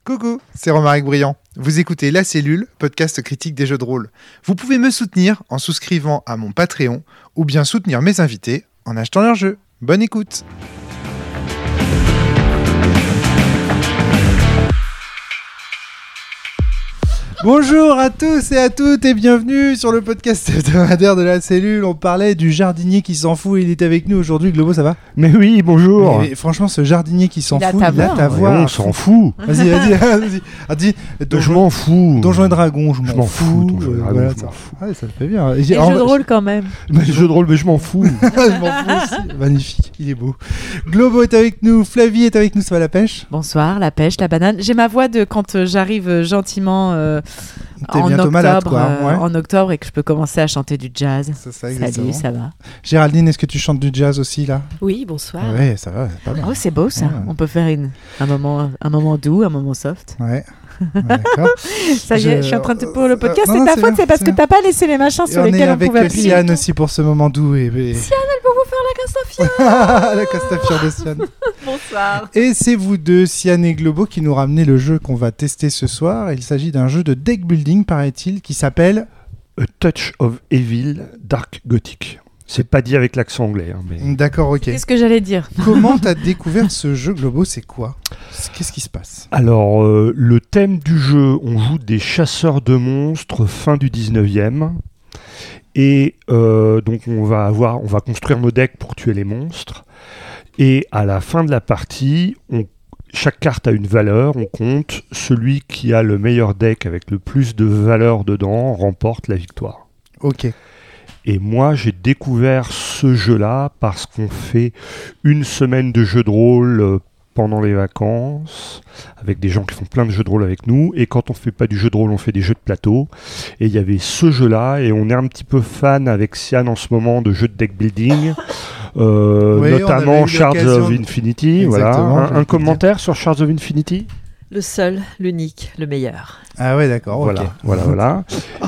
Coucou, c'est Romaric Briand. Vous écoutez La Cellule, podcast critique des jeux de rôle. Vous pouvez me soutenir en souscrivant à mon Patreon ou bien soutenir mes invités en achetant leurs jeux. Bonne écoute. Bonjour à tous et à toutes et bienvenue sur le podcast hebdomadaire de La Cellule. On parlait du jardinier qui s'en fout, il est avec nous aujourd'hui. Globo, ça va ? Mais oui, bonjour. Mais franchement, ce jardinier qui s'en fout, il a ta Ouais, voix. on s'en fout. Vas-y. Ah, dis, Je m'en fous. Donjons et Dragons, je m'en fous. Donjons et Dragons, Voilà, je m'en fous. Ouais, ça le fait bien. Les jeux de rôle quand même. Les jeux de rôle, mais je m'en fous. Je m'en fous aussi. Magnifique, il est beau. Globo est avec nous, Flavie est avec nous, ça va la pêche ? Bonsoir, la pêche, la banane. J'ai ma voix de quand j'arrive gentiment T'es en bientôt octobre, malade, quoi. Ouais. en octobre et que je peux commencer à chanter du jazz. C'est ça, exactement. Salut, ça va ? Géraldine, est-ce que tu chantes du jazz aussi là ? Oui, bonsoir. Ouais, ça va, c'est pas mal. Oh, c'est beau ça. Ouais. On peut faire un moment doux, un moment soft. Ouais. D'accord. Ça y est, je suis en train de pour le podcast. non, C'est non, ta c'est faute, bien, c'est parce c'est que bien. t'as pas laissé les machins Et sur on est lesquels on avec pouvait appuyer. Sian aussi pour ce moment doux. Sian, elle peut vous faire la Castafiore. La Castafiore de Sian. Bonsoir. Et c'est vous deux, Sian et Globo, qui nous ramenez le jeu qu'on va tester ce soir. Il s'agit d'un jeu de deck building, paraît-il, qui s'appelle... A Touch of Evil Dark Gothic. C'est pas dit avec l'accent anglais. Mais... D'accord, ok. Qu'est-ce que j'allais dire ? Comment t'as découvert ce jeu, Globo ? C'est quoi ? Qu'est-ce qui se passe ? Alors, le thème du jeu, on joue des chasseurs de monstres fin du 19e. Et donc, on va construire nos decks pour tuer les monstres. Et à la fin de la partie, chaque carte a une valeur, on compte. Celui qui a le meilleur deck avec le plus de valeur dedans remporte la victoire. Ok. Et moi, j'ai découvert ce jeu-là parce qu'on fait une semaine de jeux de rôle pendant les vacances, avec des gens qui font plein de jeux de rôle avec nous. Et quand on fait pas du jeu de rôle, on fait des jeux de plateau. Et il y avait ce jeu-là, et on est un petit peu fan avec Sian en ce moment de jeux de deck building. Oui, on avait notamment eu Shards l'occasion of de- Infinity. Exactement, Voilà. j'allais Un te commentaire sur Shards of Infinity ? Le seul, l'unique, le meilleur. Ah ouais, d'accord, ok. Voilà.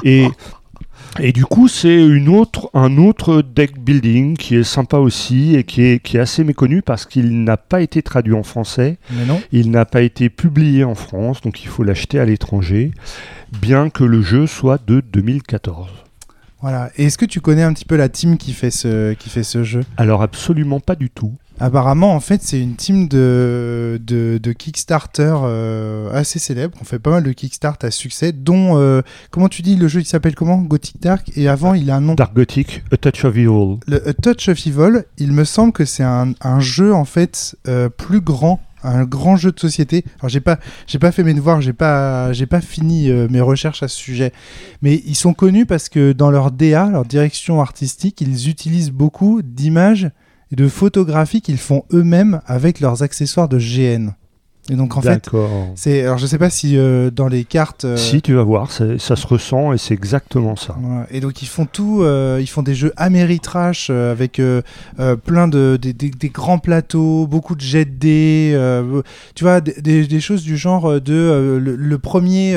Et du coup, c'est un autre deck building qui est sympa aussi et qui est assez méconnu parce qu'il n'a pas été traduit en français, Mais non. il n'a pas été publié en France, donc il faut l'acheter à l'étranger, bien que le jeu soit de 2014. Voilà. Et est-ce que tu connais un petit peu la team qui fait ce jeu ? Alors absolument pas du tout. Apparemment, en fait, c'est une team de Kickstarter assez célèbre. On fait pas mal de Kickstart à succès, dont... comment tu dis, le jeu, il s'appelle comment ? Gothic Dark. Et avant, il a un nom. Dark Gothic, A Touch of Evil. Le A Touch of Evil, il me semble que c'est un jeu, en fait, plus grand. Un grand jeu de société. Alors j'ai pas fait mes devoirs, j'ai pas fini mes recherches à ce sujet. Mais ils sont connus parce que dans leur DA, leur direction artistique, ils utilisent beaucoup d'images et de photographies qu'ils font eux-mêmes avec leurs accessoires de GN. Et donc en fait, D'accord. alors je sais pas si dans les cartes. Si, tu vas voir, ça se ressent et c'est exactement ça. Ouais. Et donc ils font tout, ils font des jeux Ameritrash avec plein des grands plateaux, beaucoup de jets de dés, tu vois, des choses du genre de le premier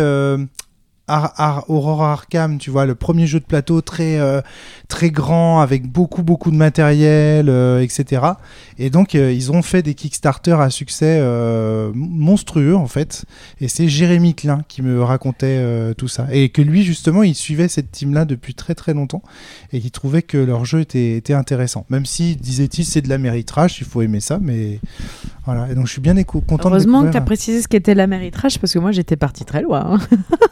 Aurora Arkham, tu vois, le premier jeu de plateau très grand avec beaucoup de matériel, etc. Et donc ils ont fait des Kickstarter à succès monstrueux en fait. Et c'est Jérémy Klein qui me racontait tout ça. Et que lui justement il suivait cette team-là depuis très très longtemps et qui trouvait que leur jeu était intéressant. Même si disait-il c'est de l'Ameritrash, il faut aimer ça, mais voilà. Et donc je suis bien content. Heureusement de que tu as découvrir. précisé ce qu'était l'Ameritrash parce que moi j'étais partie très loin. Hein.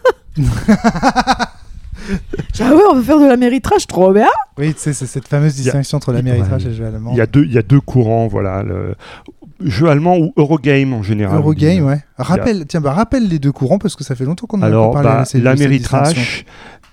Ah ouais, on va faire de l'Ameritrash, trop bien. Oui, c'est cette fameuse distinction entre l'Ameritrash et le jeu allemand. Il y a deux courants, voilà. Le jeu allemand ou Eurogame en général. Eurogame, ouais. Rappelle les deux courants parce que ça fait longtemps qu'on n'a Alors, pas parlé de cette l'Ameritrash,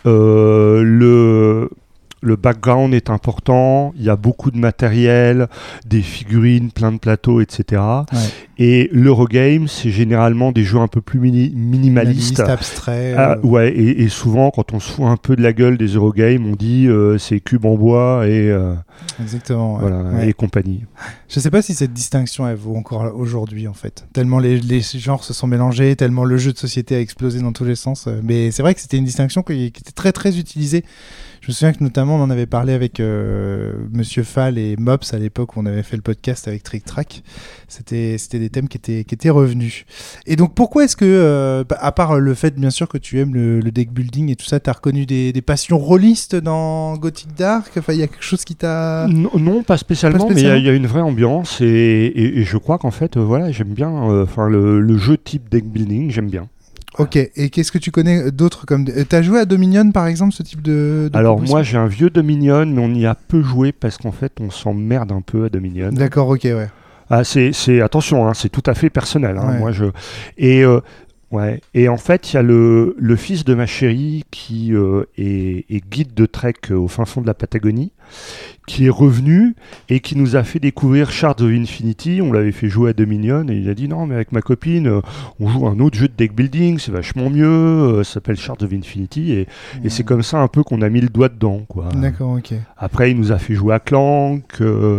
le background est important, il y a beaucoup de matériel, des figurines, plein de plateaux, etc. Ouais. Et l'Eurogame, c'est généralement des jeux un peu plus minimalistes. Abstrait. Ouais, et souvent, quand on se fout un peu de la gueule des Eurogames, on dit c'est cube en bois et, Exactement. Ouais. voilà, Ouais. et compagnie. Je sais pas si cette distinction elle vaut encore aujourd'hui en fait. Tellement les genres se sont mélangés, tellement le jeu de société a explosé dans tous les sens. Mais c'est vrai que c'était une distinction qui était très très utilisée. Je me souviens que notamment on en avait parlé avec Monsieur Fall et Mops à l'époque où on avait fait le podcast avec Trick Track. C'était des thèmes qui étaient revenus. Et donc pourquoi est-ce que, à part le fait bien sûr que tu aimes le deck building et tout ça, t'as reconnu des passions rôlistes dans Gothic Dark? Enfin, il y a quelque chose qui t'a... Non, pas spécialement, mais il y a une vraie ambiance et je crois qu'en fait, voilà, j'aime bien le jeu type deck building, j'aime bien. Ok, et qu'est-ce que tu connais d'autres comme... T'as joué à Dominion par exemple, ce type de Alors proposition? moi j'ai un vieux Dominion, mais on y a peu joué parce qu'en fait on s'emmerde un peu à Dominion. D'accord, ok, ouais. Ah, attention, hein, c'est tout à fait personnel. Hein, Ouais. Et en fait, il y a le fils de ma chérie qui est guide de trek au fin fond de la Patagonie, qui est revenu et qui nous a fait découvrir Shards of Infinity. On l'avait fait jouer à Dominion et il a dit non, mais avec ma copine, on joue un autre jeu de deck building, c'est vachement mieux. Ça s'appelle Shards of Infinity et c'est comme ça un peu qu'on a mis le doigt dedans, quoi. D'accord, ok. Après, il nous a fait jouer à Clank,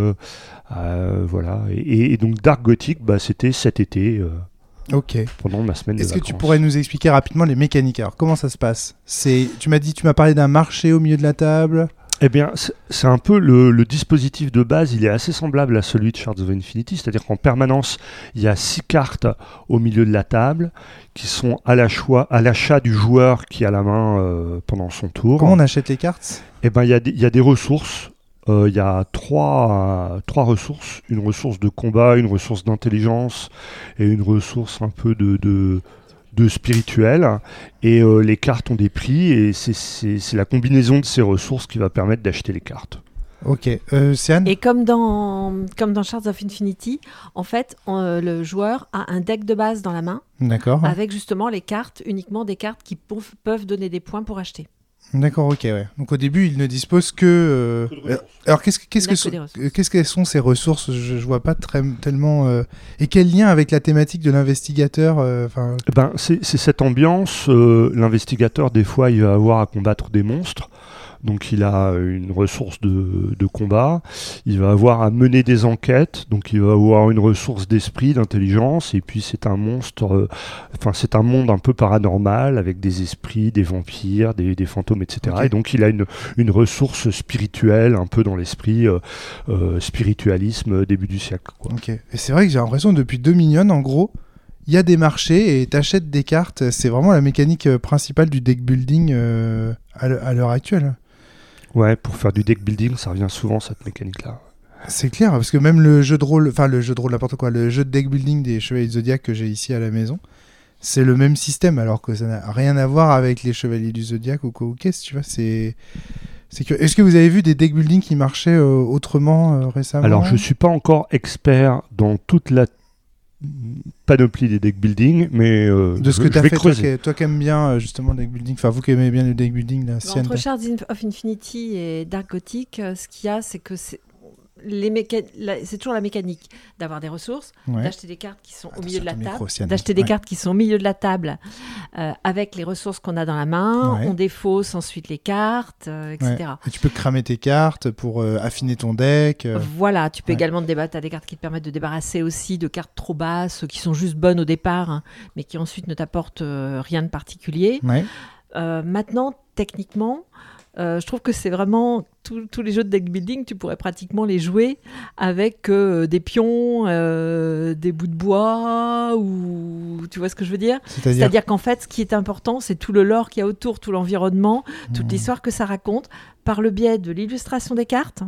voilà. Et donc Dark Gothic, c'était cet été. Ok. Pendant ma semaine de vacances. Est-ce que tu pourrais nous expliquer rapidement les mécaniques? Alors, comment ça se passe? Tu m'as parlé d'un marché au milieu de la table. Eh bien, c'est un peu le dispositif de base, il est assez semblable à celui de Shards of Infinity, c'est-à-dire qu'en permanence, il y a 6 cartes au milieu de la table qui sont à l'achat du joueur qui a la main pendant son tour. Comment on achète les cartes? Eh bien, il y a des ressources. Il y a trois ressources, une ressource de combat, une ressource d'intelligence et une ressource un peu de spirituel. Et les cartes ont des prix et c'est la combinaison de ces ressources qui va permettre d'acheter les cartes. Ok, c'est Anne. Et comme dans Shards of Infinity, en fait, le joueur a un deck de base dans la main, D'accord. avec justement uniquement des cartes qui peuvent donner des points pour acheter. D'accord, ok, ouais. Donc au début, il ne dispose que... Alors qu'est-ce qu'elles sont ces ressources? Je vois pas tellement... Et quel lien avec la thématique de l'investigateur c'est cette ambiance. L'investigateur, des fois, il va avoir à combattre des monstres. Donc il a une ressource de combat, il va avoir à mener des enquêtes, donc il va avoir une ressource d'esprit, d'intelligence, et puis c'est un monstre, c'est un monde un peu paranormal avec des esprits, des vampires, des fantômes, etc. Okay. Et donc il a une ressource spirituelle, un peu dans l'esprit spiritualisme début du siècle, quoi. Ok, et c'est vrai que j'ai l'impression depuis Dominion, en gros, il y a des marchés et t'achètes des cartes, c'est vraiment la mécanique principale du deck building à l'heure actuelle. Ouais, pour faire du deck building, ça revient souvent cette mécanique-là. C'est clair, parce que même le jeu de rôle, n'importe quoi, le jeu de deck building des Chevaliers du Zodiac que j'ai ici à la maison, c'est le même système, alors que ça n'a rien à voir avec les Chevaliers du Zodiac ou qu'est-ce, tu vois, Est-ce que vous avez vu des deck building qui marchaient autrement récemment? Alors, je suis pas encore expert dans toute la panoplie des deck building, mais de ce que tu as fait, creuser. toi qui aimes bien justement le deck building, enfin vous qui aimez bien le deck building là, Entre Shards of Infinity et Dark Gothic, ce qu'il y a, c'est que c'est toujours la mécanique d'avoir des ressources, d'acheter des cartes qui sont au milieu de la table, cartes qui sont au milieu de la table avec les ressources qu'on a dans la main, on défausse ensuite les cartes, etc. Ouais. Et tu peux cramer tes cartes pour affiner ton deck. Voilà, tu peux également te débattre à des cartes qui te permettent de débarrasser aussi de cartes trop basses, qui sont juste bonnes au départ, hein, mais qui ensuite ne t'apportent rien de particulier. Ouais. Maintenant, techniquement, je trouve que c'est vraiment tous les jeux de deck building, tu pourrais pratiquement les jouer avec des pions, des bouts de bois, ou tu vois ce que je veux dire ? C'est-à-dire qu'en fait, ce qui est important, c'est tout le lore qu'il y a autour, tout l'environnement, toute l'histoire que ça raconte, par le biais de l'illustration des cartes.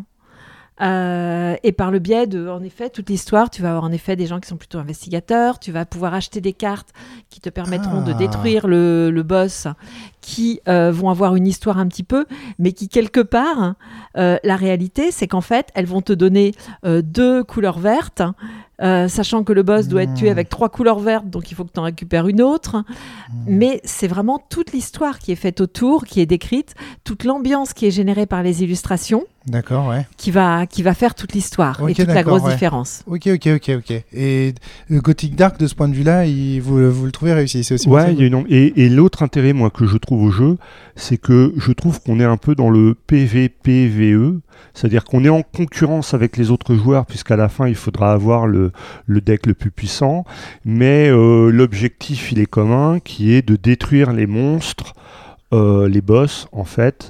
Et par le biais de, en effet, toute l'histoire, tu vas avoir en effet des gens qui sont plutôt investigateurs, tu vas pouvoir acheter des cartes qui te permettront de détruire le boss, qui vont avoir une histoire un petit peu, mais qui quelque part, la réalité, c'est qu'en fait, elles vont te donner 2 couleurs vertes, sachant que le boss doit être tué avec 3 couleurs vertes, donc il faut que tu en récupères une autre. Mais c'est vraiment toute l'histoire qui est faite autour, qui est décrite, toute l'ambiance qui est générée par les illustrations. D'accord, ouais. Qui va faire toute l'histoire et toute la grosse différence. Ok. Et Gothic Dark, de ce point de vue-là, vous le trouvez réussi? C'est aussi et l'autre intérêt, moi, que je trouve au jeu, c'est que je trouve qu'on est un peu dans le PVPVE, c'est-à-dire qu'on est en concurrence avec les autres joueurs, puisqu'à la fin, il faudra avoir le deck le plus puissant, mais l'objectif, il est commun, qui est de détruire les monstres, les boss, en fait,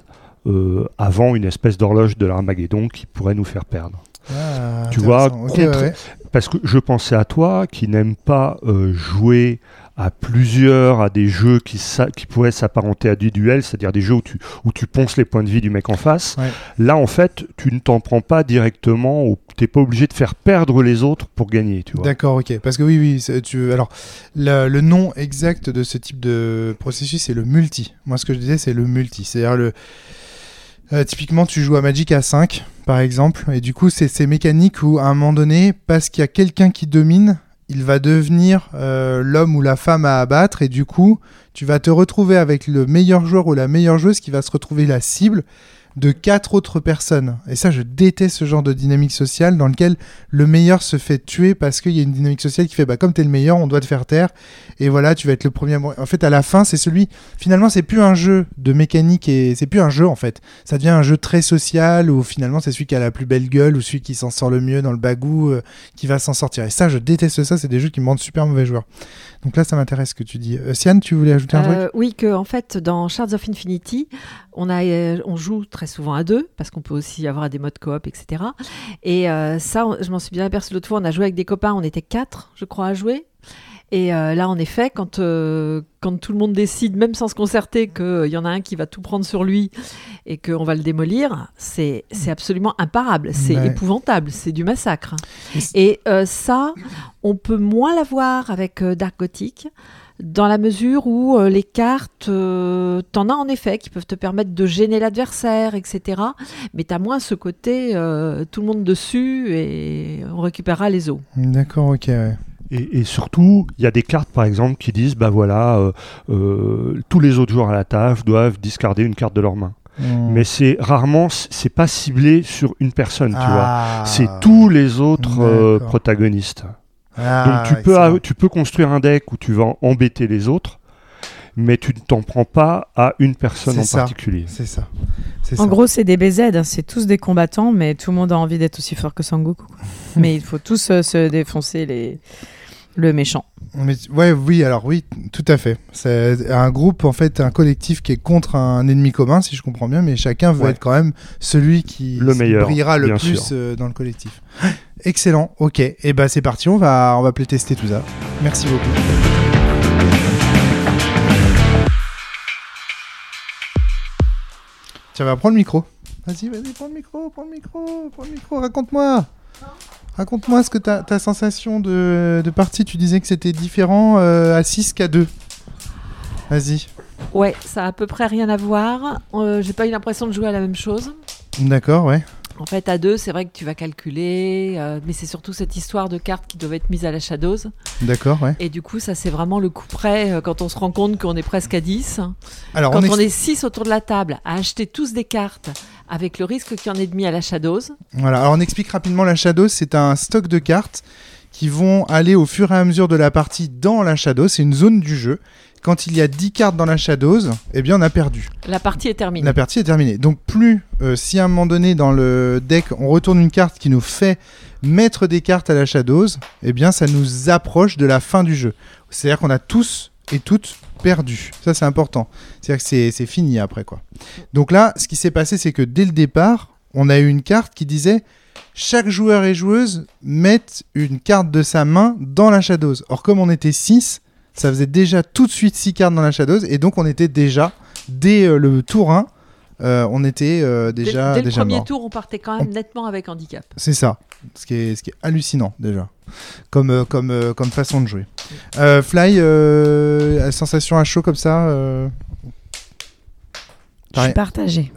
avant une espèce d'horloge de l'Armageddon qui pourrait nous faire perdre. Tu vois, parce que je pensais à toi qui n'aime pas jouer à plusieurs, à des jeux qui pourraient s'apparenter à des duels, c'est-à-dire des jeux où tu ponces les points de vie du mec en face. Ouais. Là, en fait, tu ne t'en prends pas directement, ou tu n'es pas obligé de faire perdre les autres pour gagner, tu vois. D'accord, ok. Parce que oui, alors, le nom exact de ce type de processus, c'est le multi. Moi, ce que je disais, c'est le multi. C'est-à-dire typiquement, tu joues à Magic à 5, par exemple, et du coup, c'est ces mécaniques où, à un moment donné, parce qu'il y a quelqu'un qui domine, il va devenir l'homme ou la femme à abattre, et du coup, tu vas te retrouver avec le meilleur joueur ou la meilleure joueuse qui va se retrouver la cible de 4 autres personnes. Et ça, je déteste ce genre de dynamique sociale dans lequel le meilleur se fait tuer parce qu'il y a une dynamique sociale qui fait comme t'es le meilleur, on doit te faire taire. Et voilà, tu vas être le premier à mourir. En fait, à la fin, c'est finalement, c'est plus un jeu de mécanique et c'est plus un jeu en fait. Ça devient un jeu très social où finalement, c'est celui qui a la plus belle gueule ou celui qui s'en sort le mieux dans le bagou qui va s'en sortir. Et ça, je déteste ça. C'est des jeux qui me rendent super mauvais joueur. Donc là, ça m'intéresse ce que tu dis. Sian, tu voulais ajouter un truc ? Oui, que en fait, dans Shards of Infinity, on joue très souvent à 2, parce qu'on peut aussi avoir des modes coop, etc. Et ça, je m'en suis bien aperçu l'autre fois, on a joué avec des copains, on était 4, je crois, à jouer. Et là, en effet, quand tout le monde décide, même sans se concerter, qu'il y en a un qui va tout prendre sur lui et qu'on va le démolir, c'est absolument imparable, c'est épouvantable, c'est du massacre. Et ça, on peut moins l'avoir avec Dark Gothic, dans la mesure où les cartes, t'en as en effet qui peuvent te permettre de gêner l'adversaire, etc. Mais t'as moins ce côté tout le monde dessus et on récupérera les os. D'accord, ok, ouais. Et surtout, il y a des cartes par exemple qui disent tous les autres joueurs à la table doivent discarder une carte de leur main. Mais c'est pas ciblé sur une personne, tu vois. C'est tous les autres protagonistes. Donc tu peux construire un deck où tu vas embêter les autres, mais tu ne t'en prends pas à une personne particulier. C'est ça. En gros, c'est des BZ, hein. C'est tous des combattants, mais tout le monde a envie d'être aussi fort que Sangoku, quoi. Mais il faut tous se défoncer le méchant. Oui, tout à fait. C'est un groupe, en fait, un collectif qui est contre un ennemi commun, si je comprends bien, mais chacun veut être quand même celui qui brillera le plus dans le collectif. Excellent, ok. Et ben c'est parti, on va playtester tout ça. Merci beaucoup. Tiens, va prendre le micro. Vas-y, prends le micro, raconte-moi ce que ta sensation de partie. Tu disais que c'était différent à 6 qu'à 2. Vas-y. Ouais, ça a à peu près rien à voir. J'ai pas eu l'impression de jouer à la même chose. D'accord, ouais. En fait, à 2, c'est vrai que tu vas calculer, mais c'est surtout cette histoire de cartes qui doivent être mises à la Shadows. D'accord, ouais. Et du coup, ça, c'est vraiment le coup près quand on se rend compte qu'on est presque à 10. Alors, quand on est 6 autour de la table à acheter tous des cartes avec le risque qu'il y en ait de mis à la Shadows. Voilà, alors on explique rapidement la Shadows, c'est un stock de cartes qui vont aller au fur et à mesure de la partie dans la Shadows. C'est une zone du jeu. Quand il y a 10 cartes dans la Shadows, eh bien on a perdu. La partie est terminée. Donc plus, si à un moment donné dans le deck, on retourne une carte qui nous fait mettre des cartes à la Shadows, eh bien ça nous approche de la fin du jeu. C'est-à-dire qu'on a tous et toutes perdu. Ça, c'est important. C'est-à-dire que c'est fini après, quoi. Donc là, ce qui s'est passé, c'est que dès le départ, on a eu une carte qui disait chaque joueur et joueuse mettent une carte de sa main dans la Shadows. Or, comme on était 6, ça faisait déjà tout de suite 6 cartes dans la Shadows, et donc on était déjà, dès le tour 1, on était déjà dès le premier mort. tour, on partait quand même nettement avec handicap. C'est ça, ce qui est hallucinant déjà, comme façon de jouer. Fly, sensation à chaud comme ça Je suis partagée.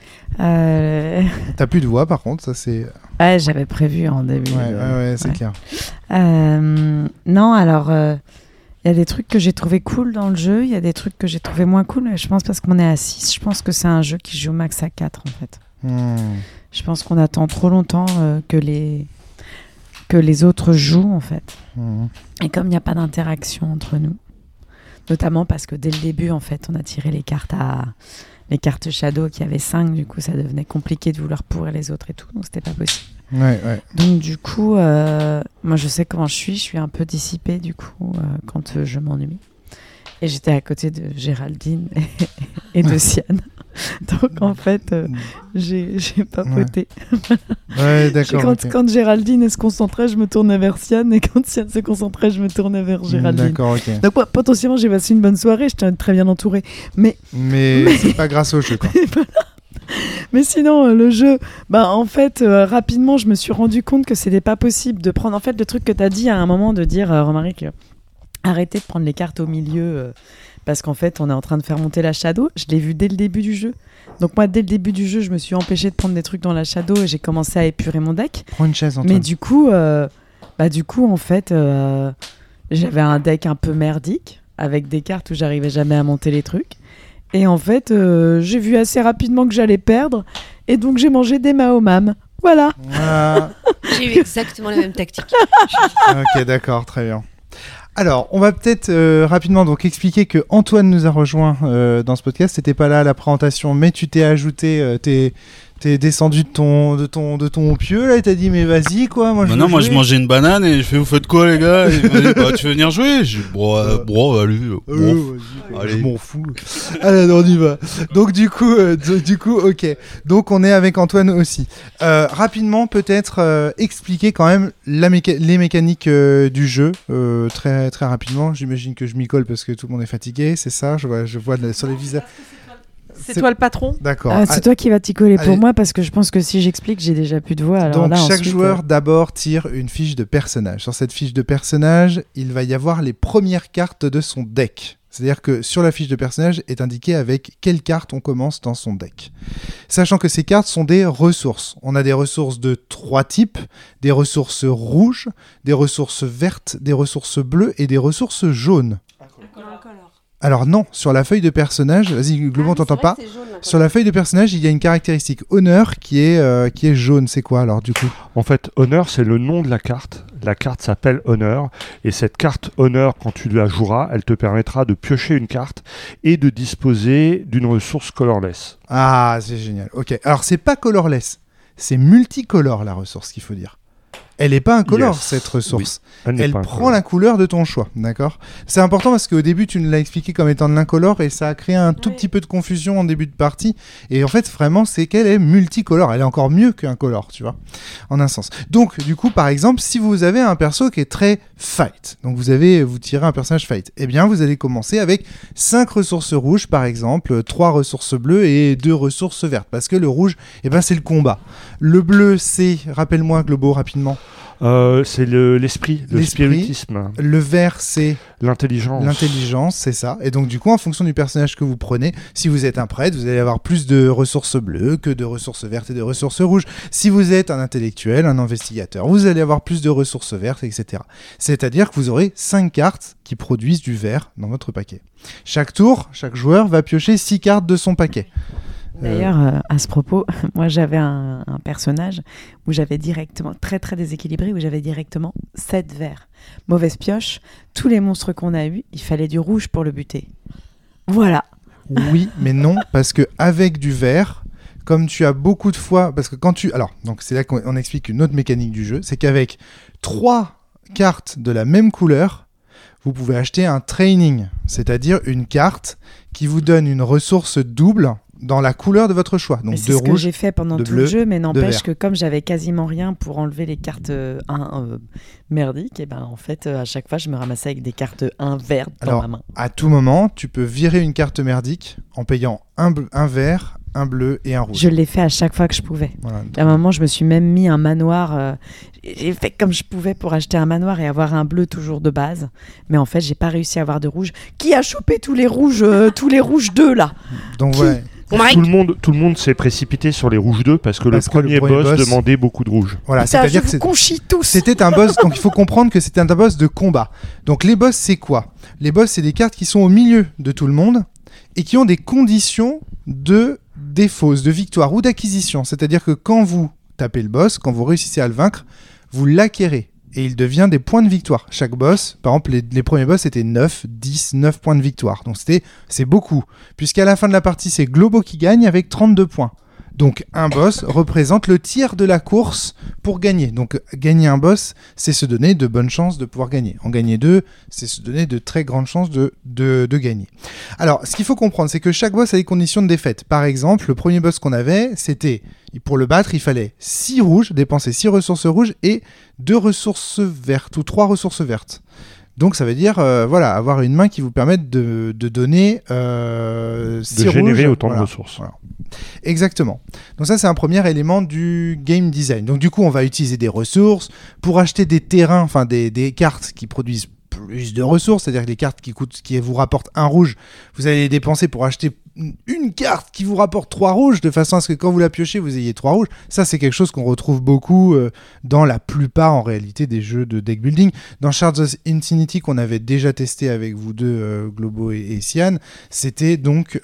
T'as plus de voix par contre, ça c'est... Ouais, j'avais prévu en début. Ouais, c'est clair. Non, alors... Il y a des trucs que j'ai trouvé cool dans le jeu, il y a des trucs que j'ai trouvé moins cool. Je pense parce qu'on est à 6, je pense que c'est un jeu qui joue max à 4 en fait. Je pense qu'on attend trop longtemps que les autres jouent en fait. Et comme il n'y a pas d'interaction entre nous, notamment parce que dès le début en fait on a tiré les cartes Shadow qui avaient 5, du coup ça devenait compliqué de vouloir pourrir les autres et tout, donc c'était pas possible. Ouais. Donc du coup, moi je sais comment je suis un peu dissipée du coup quand je m'ennuie. Et j'étais à côté de Géraldine et de Sian. Donc Donc en fait, j'ai papoté. Ouais, d'accord. Quand Géraldine se concentrait, je me tournais vers Sian, et quand Sian se concentrait, je me tournais vers Géraldine. D'accord, ok. Donc potentiellement, j'ai passé une bonne soirée, j'étais très bien entourée. Mais c'est pas grâce au jeu, quoi. Mais sinon, le jeu, en fait, rapidement, je me suis rendu compte que c'était pas possible de prendre. En fait, le truc que tu as dit à un moment, de dire, Romaric, arrêtez de prendre les cartes au milieu, parce qu'en fait, on est en train de faire monter la shadow. Je l'ai vu dès le début du jeu. Donc, moi, dès le début du jeu, je me suis empêchée de prendre des trucs dans la shadow et j'ai commencé à épurer mon deck. Prends une chaise, Antoine. Mais du coup, en fait, j'avais un deck un peu merdique, avec des cartes où j'arrivais jamais à monter les trucs. Et en fait, j'ai vu assez rapidement que j'allais perdre. Et donc, j'ai mangé des Mahomam. Voilà. J'ai eu exactement la même tactique. Ok, d'accord, très bien. Alors, on va peut-être rapidement donc expliquer que Antoine nous a rejoint dans ce podcast. T'étais pas là à la présentation, mais tu t'es ajouté... T'es descendu de ton pieu là et t'as dit mais vas-y quoi. Moi je mangeais une banane et je fais vous faites quoi les gars? Il m'a dit tu veux venir jouer? Je dis allez, je m'en fous. Allez on y va. Donc du coup ok. Donc on est avec Antoine aussi. Rapidement peut-être expliquer quand même les mécaniques du jeu très très rapidement. J'imagine que je m'y colle parce que tout le monde est fatigué, c'est ça. Je vois sur les visages. C'est toi le patron? D'accord. C'est toi qui vas t'y coller pour moi parce que je pense que si j'explique, j'ai déjà plus de voix. Alors donc là, chaque ensuite, joueur d'abord tire une fiche de personnage. Sur cette fiche de personnage, il va y avoir les premières cartes de son deck. C'est-à-dire que sur la fiche de personnage est indiqué avec quelle carte on commence dans son deck. Sachant que ces cartes sont des ressources. On a des ressources de 3 types, des ressources rouges, des ressources vertes, des ressources bleues et des ressources jaunes. Alors non, sur la feuille de personnage, vas-y, Globo, on t'entend pas. Sur la feuille de personnage, il y a une caractéristique honneur qui est jaune. C'est quoi alors du coup? En fait, honneur, c'est le nom de la carte. La carte s'appelle honneur. Et cette carte honneur, quand tu la joueras, elle te permettra de piocher une carte et de disposer d'une ressource colorless. Ah, c'est génial. Ok, alors c'est pas colorless, c'est multicolore la ressource qu'il faut dire. Elle n'est pas incolore, cette ressource. Oui. Elle prend la couleur de ton choix, d'accord ? C'est important parce qu'au début, tu nous l'as expliqué comme étant de l'incolore et ça a créé un tout petit peu de confusion en début de partie. Et en fait, vraiment, c'est qu'elle est multicolore. Elle est encore mieux qu'incolore, tu vois, en un sens. Donc, du coup, par exemple, si vous avez un perso qui est très fight, donc vous tirez un personnage fight, eh bien, vous allez commencer avec 5 ressources rouges, par exemple, 3 ressources bleues et 2 ressources vertes. Parce que le rouge, c'est le combat. Le bleu, c'est, rappelle-moi, Globo, rapidement. C'est l'esprit, le spiritisme. Le vert, c'est l'intelligence. L'intelligence, c'est ça. Et donc, du coup, en fonction du personnage que vous prenez, si vous êtes un prêtre, vous allez avoir plus de ressources bleues que de ressources vertes et de ressources rouges. Si vous êtes un intellectuel, un investigateur, vous allez avoir plus de ressources vertes, etc. C'est-à-dire que vous aurez 5 cartes qui produisent du vert dans votre paquet. Chaque tour, chaque joueur va piocher 6 cartes de son paquet. D'ailleurs, à ce propos, moi j'avais un personnage où j'avais directement, très très déséquilibré, où j'avais directement 7 verts. Mauvaise pioche, tous les monstres qu'on a eus, il fallait du rouge pour le buter. Voilà. Oui, mais non, parce qu'avec du vert, comme tu as beaucoup de fois... Parce que quand tu... Alors, donc c'est là qu'on explique une autre mécanique du jeu, c'est qu'avec 3 cartes de la même couleur, vous pouvez acheter un training, c'est-à-dire une carte qui vous donne une ressource double dans la couleur de votre choix. Donc c'est de ce rouge, que j'ai fait pendant de tout bleu, le jeu, mais n'empêche vert. que comme j'avais quasiment rien pour enlever les cartes 1 merdiques, et ben en fait à chaque fois je me ramassais avec des cartes 1 vertes dans ma main. À tout moment, tu peux virer une carte merdique en payant un vert, un bleu et un rouge. Je l'ai fait à chaque fois que je pouvais. Voilà, à un moment, je me suis même mis un manoir. J'ai fait comme je pouvais pour acheter un manoir et avoir un bleu toujours de base. Mais en fait, j'ai pas réussi à avoir de rouge. Qui a chopé tous les rouges 2 là? Donc ouais. Tout le monde s'est précipité sur les rouges 2 parce que le premier boss demandait beaucoup de rouge. Voilà, c'est-à-dire que c'était un boss, donc il faut comprendre que c'était un boss de combat. Donc les boss, c'est quoi? Les boss, c'est des cartes qui sont au milieu de tout le monde et qui ont des conditions de défausse, de victoire ou d'acquisition. C'est-à-dire que quand vous tapez le boss, quand vous réussissez à le vaincre, vous l'acquérez. Et il devient des points de victoire. Chaque boss, par exemple, les premiers boss, c'était 9 points de victoire. Donc c'est beaucoup. Puisqu'à la fin de la partie, c'est Globo qui gagne avec 32 points. Donc un boss représente le tiers de la course pour gagner. Donc gagner un boss, c'est se donner de bonnes chances de pouvoir gagner. En gagner 2, c'est se donner de très grandes chances de gagner. Alors, ce qu'il faut comprendre, c'est que chaque boss a des conditions de défaite. Par exemple, le premier boss qu'on avait, c'était, pour le battre, il fallait 6 rouges, dépenser 6 ressources rouges et 2 ressources vertes ou 3 ressources vertes. Donc ça veut dire avoir une main qui vous permette de donner 6 rouges. De générer autant de ressources. Voilà. Exactement. Donc ça, c'est un premier élément du game design. Donc du coup, on va utiliser des ressources pour acheter des terrains, enfin des cartes qui produisent plus de ressources, c'est-à-dire que les cartes qui vous rapportent 1 rouge, vous allez les dépenser pour acheter une carte qui vous rapporte 3 rouges, de façon à ce que quand vous la piochez, vous ayez 3 rouges. Ça, c'est quelque chose qu'on retrouve beaucoup dans la plupart, en réalité, des jeux de deck building. Dans Shards of Infinity, qu'on avait déjà testé avec vous deux, Globo et Cyan, c'était donc,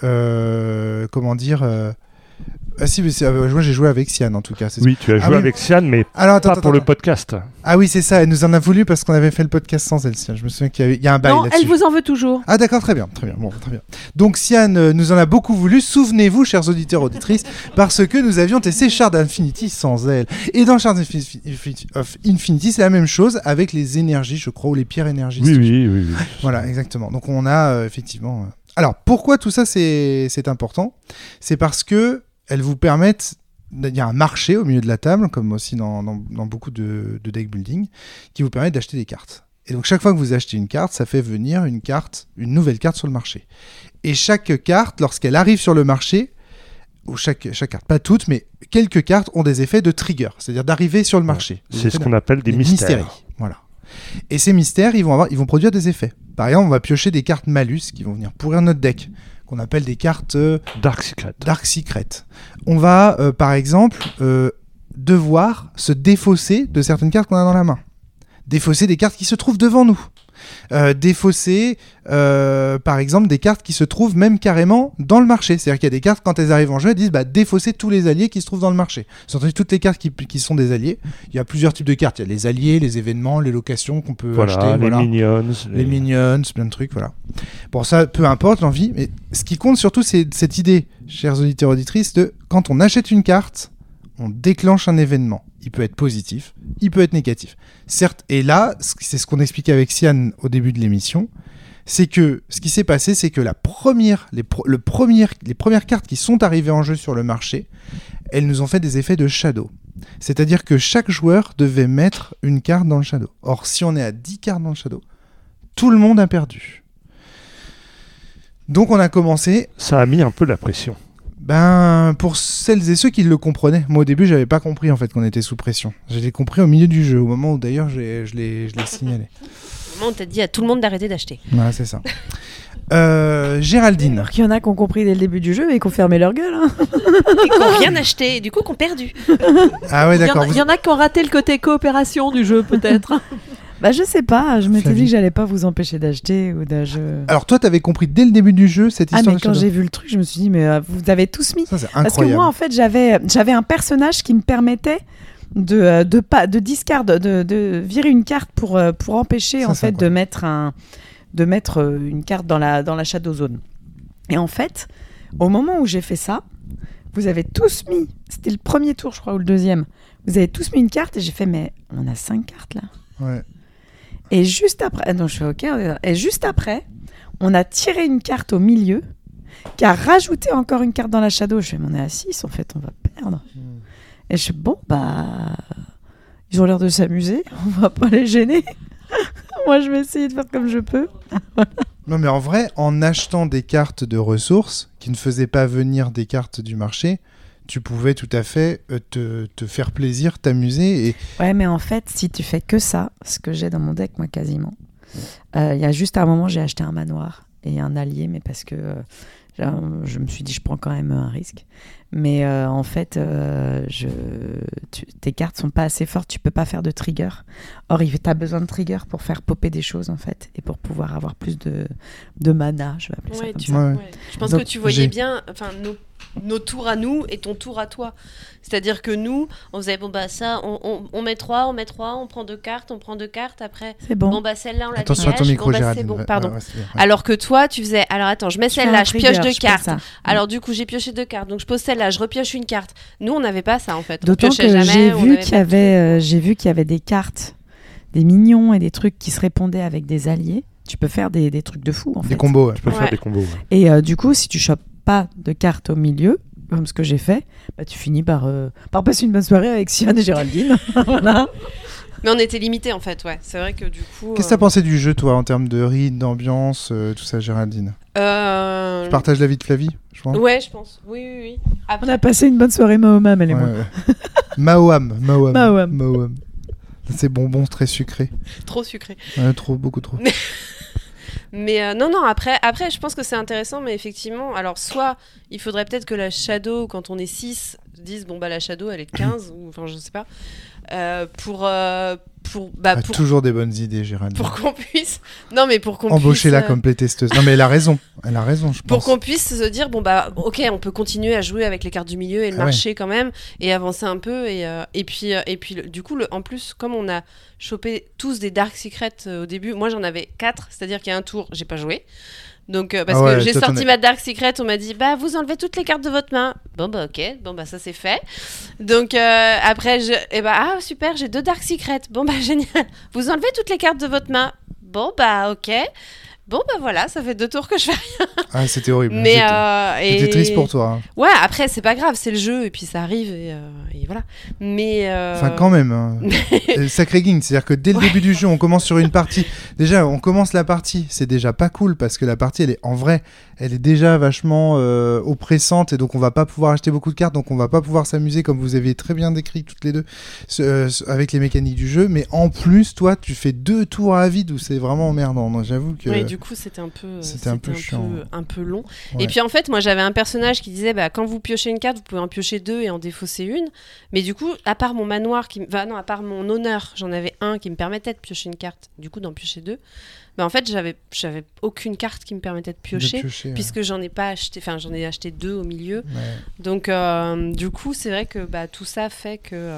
Ah si, mais moi j'ai joué avec Cyan en tout cas. Oui, tu as joué avec Cyan, mais pas pour le podcast. Ah oui, c'est ça, elle nous en a voulu parce qu'on avait fait le podcast sans elle, Cyan. Je me souviens qu'il y a un bail là-dessus. Non, elle vous en veut toujours. Ah d'accord, très bien. Bon, très bien. Donc Cyan nous en a beaucoup voulu, souvenez-vous, chers auditeurs, auditrices, parce que nous avions testé Shards of Infinity sans elle. Et dans Shards of Infinity, c'est la même chose avec les énergies, je crois, ou les pierres énergie. Oui. Voilà, exactement. Donc on a effectivement... Alors, pourquoi tout ça c'est important ? C'est parce que elles vous permettent, il y a un marché au milieu de la table, comme aussi dans beaucoup de deck building, qui vous permet d'acheter des cartes. Et donc chaque fois que vous achetez une carte, ça fait venir une nouvelle carte sur le marché. Et chaque carte, lorsqu'elle arrive sur le marché, ou chaque carte, pas toutes, mais quelques cartes ont des effets de trigger, c'est-à-dire d'arriver sur le marché. C'est ce qu'on appelle des mystères. Voilà. Et ces mystères, ils vont produire des effets. Par exemple, on va piocher des cartes malus qui vont venir pourrir notre deck, qu'on appelle des cartes Dark Secret. On va, par exemple, devoir se défausser de certaines cartes qu'on a dans la main. Défausser des cartes qui se trouvent devant nous. Défausser, par exemple, des cartes qui se trouvent même carrément dans le marché. C'est-à-dire qu'il y a des cartes, quand elles arrivent en jeu, elles disent défausser tous les alliés qui se trouvent dans le marché. C'est entendu toutes les cartes qui sont des alliés. Il y a plusieurs types de cartes. Il y a les alliés, les événements, les locations qu'on peut acheter. Les minions. Les minions, plein de trucs, voilà. Bon, ça, peu importe l'envie, mais ce qui compte surtout, c'est cette idée, chers auditeurs auditrices, de quand on achète une carte, on déclenche un événement. Il peut être positif, il peut être négatif. Certes, et là, c'est ce qu'on expliquait avec Cyan au début de l'émission, c'est que ce qui s'est passé, c'est que les premières cartes qui sont arrivées en jeu sur le marché, elles nous ont fait des effets de shadow. C'est-à-dire que chaque joueur devait mettre une carte dans le shadow. Or, si on est à 10 cartes dans le shadow, tout le monde a perdu. Donc on a commencé... Ça a mis un peu la pression. Pour celles et ceux qui le comprenaient. Moi, au début, j'avais pas compris en fait qu'on était sous pression. Je l'ai compris au milieu du jeu, au moment où d'ailleurs je l'ai signalé. Au moment où t'as dit à tout le monde d'arrêter d'acheter. Ouais, c'est ça. Géraldine. Alors qu'il y en a qui ont compris dès le début du jeu et qui ont fermé leur gueule. Hein. Et qui n'ont rien acheté, et du coup qui ont perdu. Ah ouais, d'accord. Il y en a qui ont raté le côté coopération du jeu, peut-être. Je sais pas, je m'étais dit que j'allais pas vous empêcher d'acheter ou d'acheter. Alors toi, t'avais compris dès le début du jeu cette histoire. Mais quand j'ai vu le truc, je me suis dit, mais vous avez tous mis. Ça, c'est incroyable. Parce que moi, en fait, j'avais un personnage qui me permettait de discard, de virer une carte pour empêcher ça, en fait de mettre une carte dans la Shadow Zone. Et en fait, au moment où j'ai fait ça, vous avez tous mis, c'était le premier tour, je crois, ou le deuxième, vous avez tous mis une carte et j'ai fait, mais on a 5 cartes là. Ouais. Et juste après, donc je fais OK. Et juste après, on a tiré une carte au milieu, qui a rajouté encore une carte dans la Shadow. Je fais, mais on est à 6, en fait, on va perdre. Et je fais, ils ont l'air de s'amuser, on va pas les gêner. Moi, je vais essayer de faire comme je peux. Non, mais en vrai, en achetant des cartes de ressources qui ne faisaient pas venir des cartes du marché, tu pouvais tout à fait te faire plaisir, t'amuser. Ouais, mais en fait, si tu fais que ça, ce que j'ai dans mon deck, moi, quasiment, il y a juste un moment, j'ai acheté un manoir et un allié, mais parce que je me suis dit, je prends quand même un risque. Mais en fait, tes cartes sont pas assez fortes, tu peux pas faire de trigger. Or, tu as besoin de trigger pour faire popper des choses, en fait, et pour pouvoir avoir plus de mana, je vais appeler ça comme ça. Ouais. Je pense que tu voyais bien, nos tours à nous et ton tour à toi. C'est-à-dire que nous, on faisait ça, on met 3, on prend 2 cartes, après. C'est bon. Celle-là, on la Attention à ton micro, Géraldine. c'est bon, pardon. Ouais, c'est bien, ouais. Alors que toi, tu faisais, alors attends, je mets celle-là, je pioche 2 cartes. Ça. Alors du coup, j'ai pioché 2 cartes, donc je pose celle-là, je repioche une carte. Nous, on n'avait pas ça en fait. D'autant que j'ai vu qu'il y avait des cartes, des minions et des trucs qui se répondaient avec des alliés. Tu peux faire des trucs de fou en fait. Des combos, ouais. Tu peux faire des combos. Ouais. Et du coup, si tu chopes pas de cartes au milieu, comme ce que j'ai fait, tu finis par passer une bonne soirée avec Sian et Géraldine. Voilà. Mais on était limité en fait, ouais. C'est vrai que du coup. Qu'est-ce que t'as pensé du jeu, toi, en termes de rythme, d'ambiance, tout ça, Géraldine? Tu partages l'avis de Flavie, je pense. Ouais, je pense. Oui. On a passé une bonne soirée Mahomam, elle et moi. Mahomam. C'est bonbons très sucrés. Trop sucré. Ouais, beaucoup trop. Mais non, après, je pense que c'est intéressant, mais effectivement, alors soit il faudrait peut-être que la Shadow, quand on est 6, dise la Shadow elle est de 15, ou enfin je sais pas, pour toujours des bonnes idées, Géraldine. Pour qu'on puisse. Non, mais pour qu'on embaucher-la comme playtesteuse. Non, mais elle a raison, je pense. Pour qu'on puisse se dire, ok, on peut continuer à jouer avec les cartes du milieu et le marché quand même, et avancer un peu, et puis du coup, en plus, comme on a chopé tous des Dark Secrets au début, moi j'en avais 4, c'est-à-dire qu'il y a un tour, j'ai pas joué. Donc, parce que j'ai sorti ma Dark Secret, on m'a dit, vous enlevez toutes les cartes de votre main. Ok, ça c'est fait. Donc, après, super, j'ai 2 Dark Secrets. Génial. Vous enlevez toutes les cartes de votre main. Ok. Voilà, ça fait 2 tours que je fais rien. Ah, c'était horrible. Mais j'étais triste pour toi. Hein. Ouais, après, c'est pas grave, c'est le jeu, et puis ça arrive, et voilà. Mais. Enfin, quand même. Hein. Sacré Ging, c'est-à-dire que dès le début du jeu, on commence sur une partie. Déjà, on commence la partie, c'est déjà pas cool, parce que la partie, elle est déjà vachement oppressante, et donc on va pas pouvoir acheter beaucoup de cartes, donc on va pas pouvoir s'amuser, comme vous avez très bien décrit toutes les deux, avec les mécaniques du jeu. Mais en plus, toi, tu fais 2 tours à vide, où c'est vraiment emmerdant. Donc, j'avoue que. Oui, du coup, c'était un peu chiant. Un peu long. Ouais. Et puis en fait, moi j'avais un personnage qui disait quand vous piochez une carte, vous pouvez en piocher 2 et en défausser une. Mais du coup, à part mon manoir, à part mon honneur, j'en avais un qui me permettait de piocher une carte, du coup d'en piocher 2. En fait, j'avais aucune carte qui me permettait de piocher puisque j'en ai pas acheté, enfin j'en ai acheté 2 au milieu. Ouais. Donc du coup, c'est vrai que tout ça fait que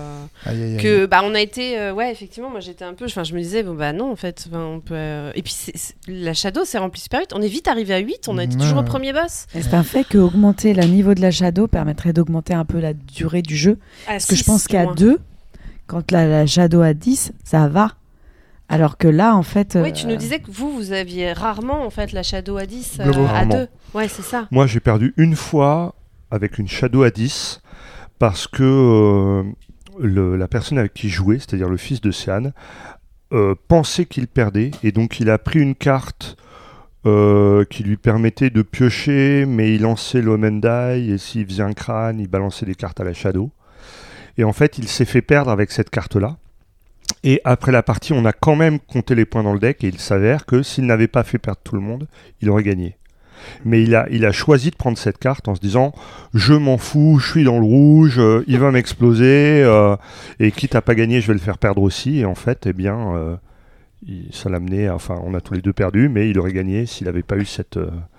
on a été effectivement, moi j'étais un peu, je me disais non en fait, on peut et puis la Shadow s'est remplie super vite. On est vite arrivé à 8, on a été toujours au premier boss. Et c'est un fait que augmenter le niveau de la Shadow permettrait d'augmenter un peu la durée du jeu. Parce que je pense qu'à 2, quand la Shadow à 10, ça va. Alors que là, en fait... Oui, tu nous disais que vous aviez rarement, en fait, la Shadow à 10 à 2. Ouais, c'est ça. Moi, j'ai perdu une fois avec une Shadow à 10 parce que la personne avec qui je jouais, c'est-à-dire le fils de Sian, pensait qu'il perdait. Et donc, il a pris une carte qui lui permettait de piocher, mais il lançait l'Omen Die, et s'il faisait un crâne, il balançait des cartes à la Shadow. Et en fait, il s'est fait perdre avec cette carte-là. Et après la partie, on a quand même compté les points dans le deck et il s'avère que s'il n'avait pas fait perdre tout le monde, il aurait gagné. Mais il a choisi de prendre cette carte en se disant « Je m'en fous, je suis dans le rouge, il va m'exploser, et quitte à pas gagner, je vais le faire perdre aussi. » Et en fait, ça l'a mené, on a tous les deux perdu, mais il aurait gagné s'il n'avait pas eu cette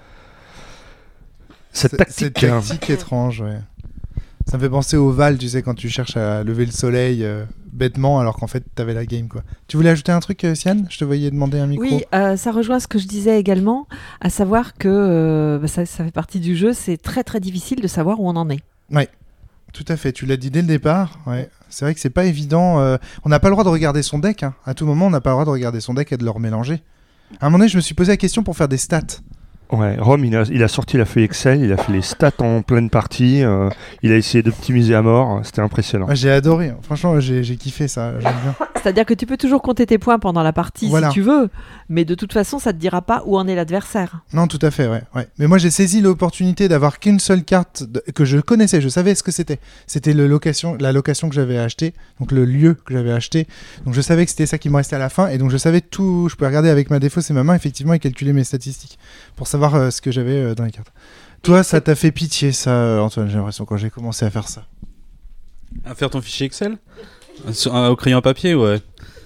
tactique. Cette tactique étrange, ouais. Ça me fait penser au Val, tu sais, quand tu cherches à lever le soleil bêtement, alors qu'en fait, t'avais la game, quoi. Tu voulais ajouter un truc, Sian ? Je te voyais demander un micro. Oui, ça rejoint ce que je disais également, à savoir que ça fait partie du jeu, c'est très très difficile de savoir où on en est. Oui, tout à fait. Tu l'as dit dès le départ. Ouais. C'est vrai que c'est pas évident. On n'a pas le droit de regarder son deck. Hein. À tout moment, on n'a pas le droit de regarder son deck et de le remélanger. À un moment donné, je me suis posé la question pour faire des stats. Ouais, Rome, il a sorti la feuille Excel, il a fait les stats en pleine partie, il a essayé d'optimiser à mort, c'était impressionnant. Ouais, j'ai adoré, franchement, j'ai kiffé ça, j'aime bien. C'est-à-dire que tu peux toujours compter tes points pendant la partie si tu veux, mais de toute façon, ça te dira pas où en est l'adversaire. Non, tout à fait, ouais. Mais moi, j'ai saisi l'opportunité d'avoir qu'une seule carte que je connaissais, je savais ce que c'était. C'était la location que j'avais achetée, donc le lieu que j'avais acheté. Donc je savais que c'était ça qui me restait à la fin, et donc je savais tout. Je pouvais regarder avec ma défausse et ma main, effectivement, et calculer mes statistiques pour savoir ce que j'avais dans les cartes. Toi, ça t'a fait pitié, ça, Antoine, j'ai l'impression, quand j'ai commencé à faire ça. À faire ton fichier Excel ? Au crayon à papier, ouais.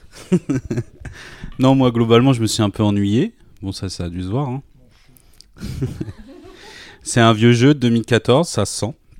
Non, moi, globalement, je me suis un peu ennuyé. Bon, ça a dû se voir. Hein. C'est un vieux jeu de 2014, ça se sent.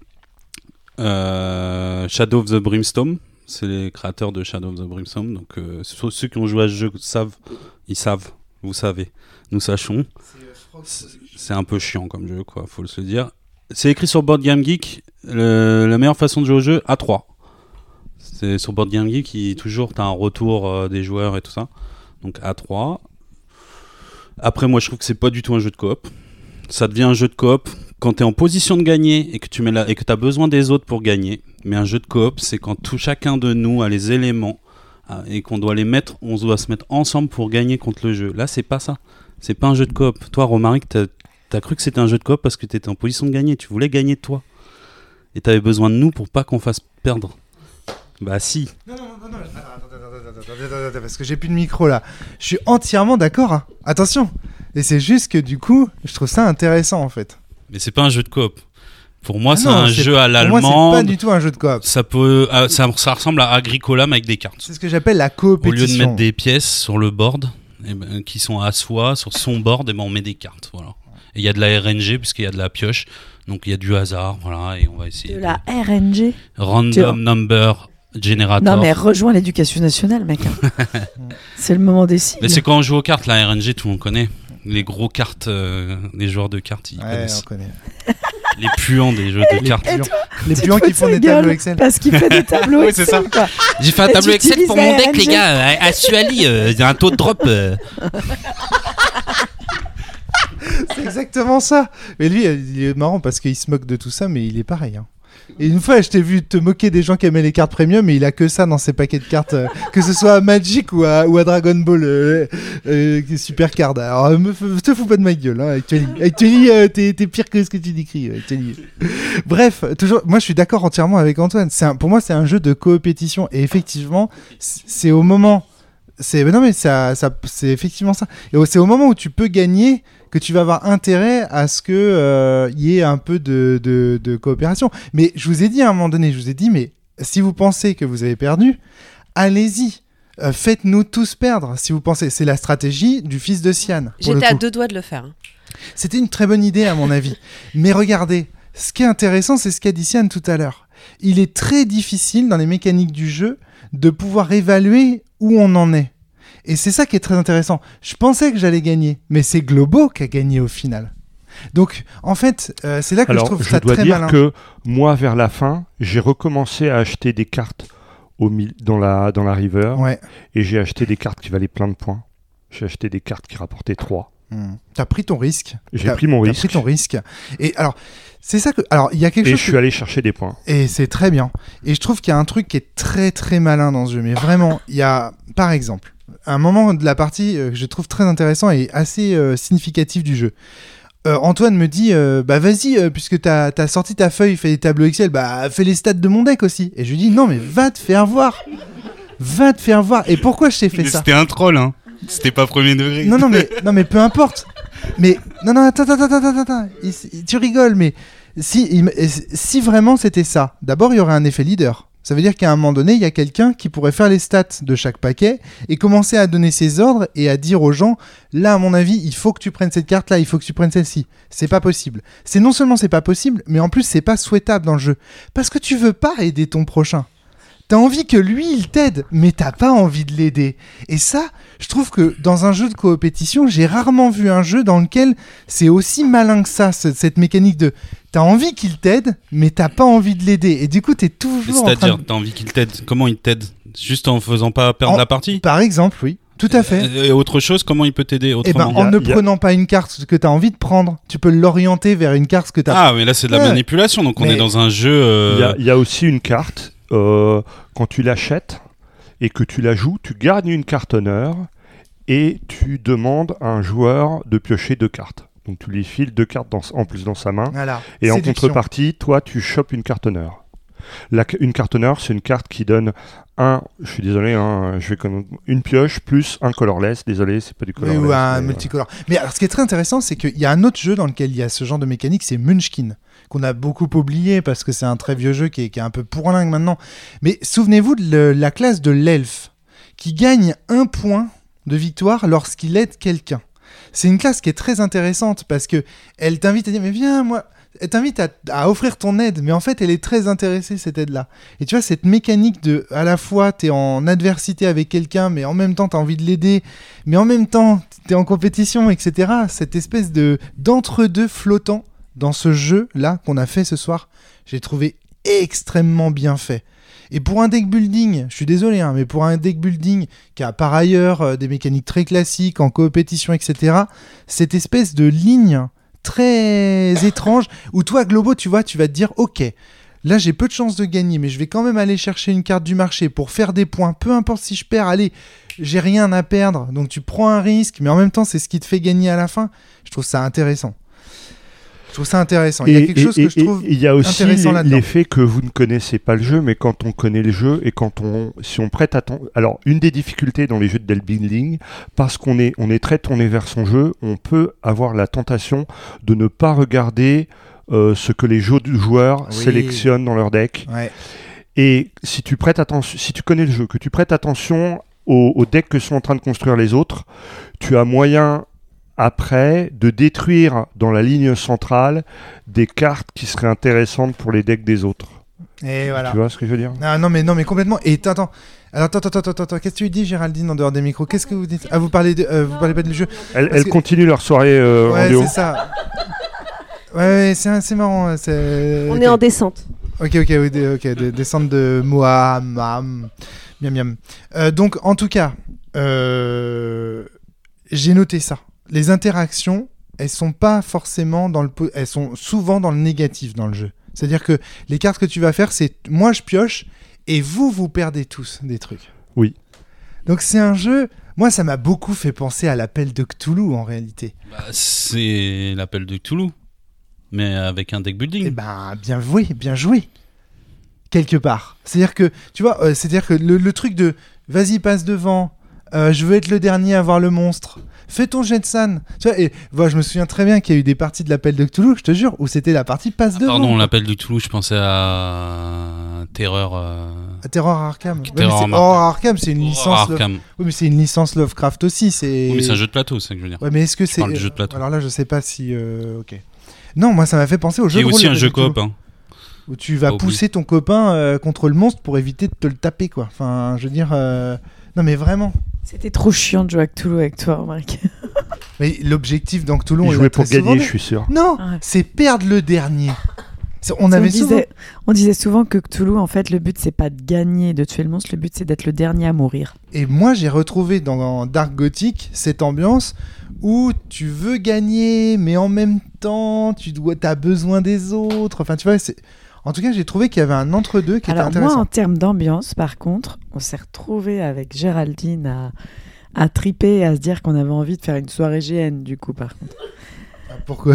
Shadow of the Brimstone. C'est les créateurs de Shadow of the Brimstone. Donc, ceux qui ont joué à ce jeu savent. Ils savent. Vous savez. Nous sachons. C'est un peu chiant comme jeu, quoi. Faut se le dire. C'est écrit sur Board Game Geek. La meilleure façon de jouer au jeu, à 3. C'est sur Board Game Geek, toujours t'as un retour des joueurs et tout ça. Donc à 3. Après, moi, je trouve que c'est pas du tout un jeu de coop. Ça devient un jeu de coop quand t'es en position de gagner et que t'as besoin des autres pour gagner. Mais un jeu de coop, c'est quand chacun de nous a les éléments et qu'on doit les mettre, on doit se mettre ensemble pour gagner contre le jeu. Là, c'est pas ça. C'est pas un jeu de coop. Toi, Romaric, t'as cru que c'était un jeu de coop parce que t'étais en position de gagner. Tu voulais gagner toi. Et t'avais besoin de nous pour pas qu'on fasse perdre. Bah si. Non. Attends, parce que j'ai plus de micro là. Je suis entièrement d'accord. Hein. Attention. Et c'est juste que du coup, je trouve ça intéressant en fait. Mais c'est pas un jeu de coop. Pour moi, c'est un jeu à l'allemande. Pour moi, c'est pas du tout un jeu de coop. Ça ressemble à Agricola mais avec des cartes. C'est ce que j'appelle la coopétition. Au lieu de mettre des pièces sur le board, qui sont à soi, sur son board, on met des cartes. Voilà. Et il y a de la RNG puisqu'il y a de la pioche. Donc il y a du hasard, voilà, et on va essayer. De la RNG. Random Number Generator. Non mais rejoins l'éducation nationale, mec. C'est le moment des signes. Mais c'est quand on joue aux cartes, la RNG, tout le monde connaît. Les gros cartes, les joueurs de cartes, ils connaissent. On connaît. Les puants des jeux de cartes. Les puants qui font des tableaux Excel. Parce qu'il fait des tableaux oui, Excel. C'est ça. Quoi. J'ai fait un tableau Excel pour mon deck, les gars. À Suali, il y a un taux de drop. C'est exactement ça. Mais lui, il est marrant parce qu'il se moque de tout ça, mais il est pareil. Hein. Et une fois, je t'ai vu te moquer des gens qui aimaient les cartes premium, mais il a que ça dans ses paquets de cartes, que ce soit à Magic ou à Dragon Ball Super Card. Alors, te fous pas de ma gueule, hein, Actually, t'es pire que ce que tu décris. Bref, toujours, moi je suis d'accord entièrement avec Antoine. Pour moi, c'est un jeu de coopétition, et effectivement, c'est au moment. C'est effectivement ça. Et c'est au moment où tu peux gagner que tu vas avoir intérêt à ce que y ait un peu de coopération. Mais je vous ai dit à un moment donné, mais si vous pensez que vous avez perdu, allez-y. Faites-nous tous perdre. Si vous pensez, c'est la stratégie du fils de Sian. J'étais à 2 doigts de le faire. C'était une très bonne idée à mon avis. Mais regardez, ce qui est intéressant, c'est ce qu'a dit Sian tout à l'heure. Il est très difficile dans les mécaniques du jeu de pouvoir évaluer où on en est. Et c'est ça qui est très intéressant. Je pensais que j'allais gagner, mais c'est Globo qui a gagné au final. Donc, en fait, c'est là que je trouve ça très malin. Je dois dire que moi, vers la fin, j'ai recommencé à acheter des cartes dans la river. Ouais. Et j'ai acheté des cartes qui valaient plein de points. J'ai acheté des cartes qui rapportaient 3. T'as pris ton risque. J'ai pris mon risque. T'as pris ton risque. Et alors, c'est ça que... Alors, il y a quelque chose... Et je suis allé chercher des points. Et c'est très bien. Et je trouve qu'il y a un truc qui est très, très malin dans ce jeu. Mais vraiment, il y a, par exemple, un moment de la partie que je trouve très intéressant et assez significatif du jeu. Antoine me dit, vas-y, puisque t'as sorti ta feuille, fais des tableaux Excel, fais les stats de mon deck aussi. Et je lui dis, non, mais va te faire voir. Va te faire voir. Et pourquoi je t'ai fait ça ? C'était un troll, hein. C'était pas premier degré. Non, mais peu importe. Mais non, attends. Tu rigoles, mais si vraiment c'était ça, d'abord il y aurait un effet leader. Ça veut dire qu'à un moment donné, il y a quelqu'un qui pourrait faire les stats de chaque paquet et commencer à donner ses ordres et à dire aux gens, là, à mon avis, il faut que tu prennes cette carte-là, il faut que tu prennes celle-ci. C'est pas possible. Non seulement c'est pas possible, mais en plus c'est pas souhaitable dans le jeu. Parce que tu veux pas aider ton prochain. T'as envie que lui, il t'aide, mais t'as pas envie de l'aider. Et ça, je trouve que dans un jeu de coopétition, j'ai rarement vu un jeu dans lequel c'est aussi malin que ça, cette mécanique de... T'as envie qu'il t'aide, mais t'as pas envie de l'aider. Et du coup, t'es toujours C'est-à-dire, t'as envie qu'il t'aide. Comment il t'aide ? Juste en faisant pas perdre la partie ? Par exemple, oui. Tout à fait. Et autre chose, comment il peut t'aider autrement ? En ne prenant pas une carte que t'as envie de prendre, tu peux l'orienter vers une carte que t'as... Ah, mais là, c'est de la manipulation. Donc, on est dans un jeu... Il y a aussi une carte... quand tu l'achètes et que tu la joues, tu gagnes une carte honneur et tu demandes à un joueur de piocher 2 cartes. Donc tu lui files 2 cartes en plus dans sa main. Voilà. Et en contrepartie, toi, tu chopes une carte honneur. Une carte honneur, c'est une carte qui donne je suis désolé, une pioche plus un colorless. Désolé, c'est pas du colorless. Oui, ou un multicolore. Mais alors, ce qui est très intéressant, c'est qu'il y a un autre jeu dans lequel il y a ce genre de mécanique, c'est Munchkin, qu'on a beaucoup oublié parce que c'est un très vieux jeu qui est un peu pourlingue maintenant. Mais souvenez-vous de la classe de l'elfe, qui gagne 1 point de victoire lorsqu'il aide quelqu'un. c'est une classe qui est très intéressante parce que elle t'invite à dire mais viens moi. Elle t'invite à offrir ton aide, mais en fait, elle est très intéressée, cette aide-là. Et tu vois, cette mécanique de, à la fois, t'es en adversité avec quelqu'un, mais en même temps, t'as envie de l'aider, mais en même temps, t'es en compétition, etc. Cette espèce d'entre-deux flottant dans ce jeu-là qu'on a fait ce soir, j'ai trouvé extrêmement bien fait. Et pour un deck building, je suis désolé, hein, mais pour un deck building qui a par ailleurs des mécaniques très classiques, en compétition, etc., cette espèce de ligne très étrange où toi Globo tu vois tu vas te dire ok là j'ai peu de chances de gagner mais je vais quand même aller chercher une carte du marché pour faire des points, peu importe si je perds, allez j'ai rien à perdre, donc tu prends un risque mais en même temps c'est ce qui te fait gagner à la fin. Je trouve ça intéressant. Il y a quelque chose que je trouve il y a aussi intéressant là-dedans. l'effet que vous ne connaissez pas le jeu, mais quand on connaît le jeu et si on prête attention. Alors, une des difficultés dans les jeux de deck building, parce qu'on est très tourné vers son jeu, on peut avoir la tentation de ne pas regarder ce que les joueurs sélectionnent dans leur deck. Ouais. Et si tu connais le jeu, que tu prêtes attention au deck que sont en train de construire les autres, tu as moyen après de détruire dans la ligne centrale des cartes qui seraient intéressantes pour les decks des autres. Et voilà. Tu vois ce que je veux dire ? Non mais complètement. Et attends. Alors attends, qu'est-ce que tu dis Géraldine en dehors des micros ? Qu'est-ce que vous dites ? Ah vous parlez pas du jeu. Elles continuent leur soirée en duo. Ouais, c'est ça. Ouais, c'est marrant. On est en descente. Ok, descente de Moam. Miam miam. Donc en tout cas, j'ai noté ça. Les interactions, elles sont pas forcément elles sont souvent dans le négatif dans le jeu. C'est-à-dire que les cartes que tu vas faire, c'est moi je pioche et vous perdez tous des trucs. Oui. Donc c'est un jeu. Moi, ça m'a beaucoup fait penser à l'appel de Cthulhu en réalité. Bah, c'est l'appel de Cthulhu, mais avec un deck building. Eh ben, bien joué. Quelque part. C'est-à-dire que, tu vois, le truc de vas-y, passe devant, je veux être le dernier à voir le monstre. Fais ton jet de san. Tu vois, et voilà, je me souviens très bien qu'il y a eu des parties de l'appel de Cthulhu, je te jure, où c'était la partie passe devant. Pardon, l'appel de Cthulhu, je pensais à Terreur. Terror Arkham. Arkham, c'est une licence. Oui, mais c'est une licence Lovecraft aussi. Oui, mais c'est un jeu de plateau, c'est ça que je veux dire. Ouais, mais est-ce que c'est. Parle du jeu de plateau. Alors là, je sais pas si. Ok. Non, moi, ça m'a fait penser au jeu de rôle. Il y a aussi un jeu coop. Hein. Où tu vas pousser ton copain contre le monstre pour éviter de te le taper, quoi. Enfin, je veux dire. Non, mais vraiment. C'était trop chiant de jouer à Cthulhu avec toi, Marc. Mais l'objectif dans Cthulhu, il jouait pour gagner, je suis sûr. Non, c'est perdre le dernier. On disait souvent que Cthulhu, en fait, le but c'est pas de gagner, de tuer le monstre, le but c'est d'être le dernier à mourir. Et moi, j'ai retrouvé dans Dark Gothic cette ambiance où tu veux gagner, mais en même temps, t'as besoin des autres. Enfin, tu vois, en tout cas, j'ai trouvé qu'il y avait un entre-deux qui était intéressant. Moi, en termes d'ambiance, par contre, on s'est retrouvés avec Géraldine à triper et à se dire qu'on avait envie de faire une soirée GN, du coup, par contre. Pourquoi ?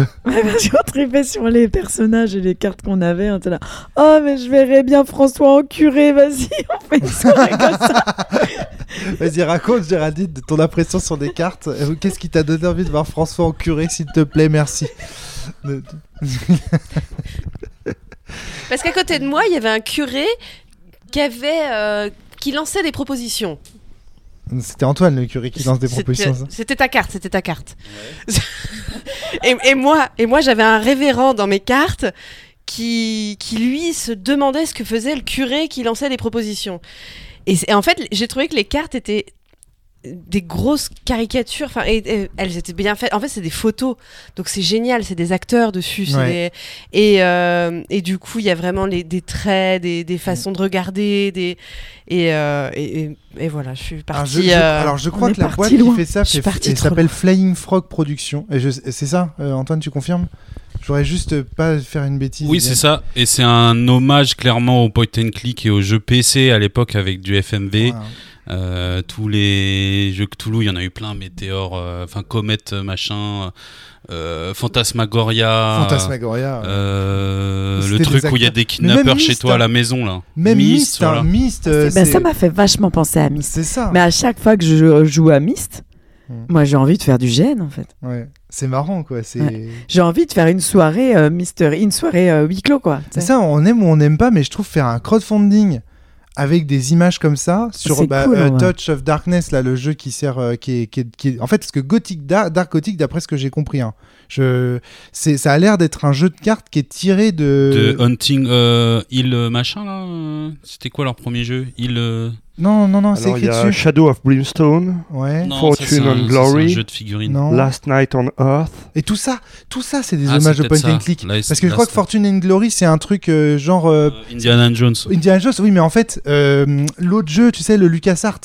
Parce qu'on tripait sur les personnages et les cartes qu'on avait. On était là, oh, mais je verrais bien François en curé, vas-y, on fait une soirée comme ça. Vas-y, raconte, Géraldine, de ton impression sur des cartes. Qu'est-ce qui t'a donné envie de voir François en curé, s'il te plaît, merci. Parce qu'à côté de moi, il y avait un curé qui lançait des propositions. C'était Antoine, le curé, qui lance des propositions. C'était ta carte. Ouais. et moi, j'avais un révérend dans mes cartes qui lui se demandait ce que faisait le curé qui lançait des propositions. Et en fait, j'ai trouvé que les cartes étaient des grosses caricatures, enfin, et elles étaient bien faites. En fait, c'est des photos, donc c'est génial, c'est des acteurs dessus. Ouais. Et du coup, il y a vraiment des traits, des façons de regarder, et voilà, je suis partie. Alors, je crois que la boîte qui fait ça s'appelle Flying Frog Productions. C'est ça, Antoine, tu confirmes ? J'aurais juste pas faire une bêtise. Oui, c'est ça. Et c'est un hommage clairement au point and click et aux jeux PC à l'époque avec du FMV. Voilà. Tous les jeux Cthulhu, il y en a eu plein, Météor, Comet, machin, Phantasmagoria. Le truc où il y a des kidnappeurs chez toi à la maison là. Même Myst, voilà. Ça m'a fait vachement penser à Myst. C'est ça. Mais à chaque fois que je joue à Myst, moi j'ai envie de faire du GN en fait. Ouais. C'est marrant quoi. J'ai envie de faire une soirée mystery, une soirée huis clos quoi. C'est ça, on aime ou on n'aime pas, mais je trouve faire un crowdfunding avec des images comme ça sur C'est cool, Touch of Darkness, là, le jeu qui sert, qui est... En fait, parce que Dark Gothic, d'après ce que j'ai compris, hein, ça a l'air d'être un jeu de cartes qui est tiré de Hunting Hill machin là. C'était quoi leur premier jeu? Non, c'est Alors, il écrit y a dessus. Shadow of Brimstone, Ouais. Non, Fortune ça, c'est and Glory. c'est un jeu de figurines. Non. Last Night on Earth. Et tout ça, c'est des Ah, hommages c'est de point peut-être and ça. click. Là, Parce que je crois que Fortune and Glory, c'est un truc genre Indiana Jones. Indiana Jones. Oui, mais en fait, l'autre jeu, tu sais, le LucasArts.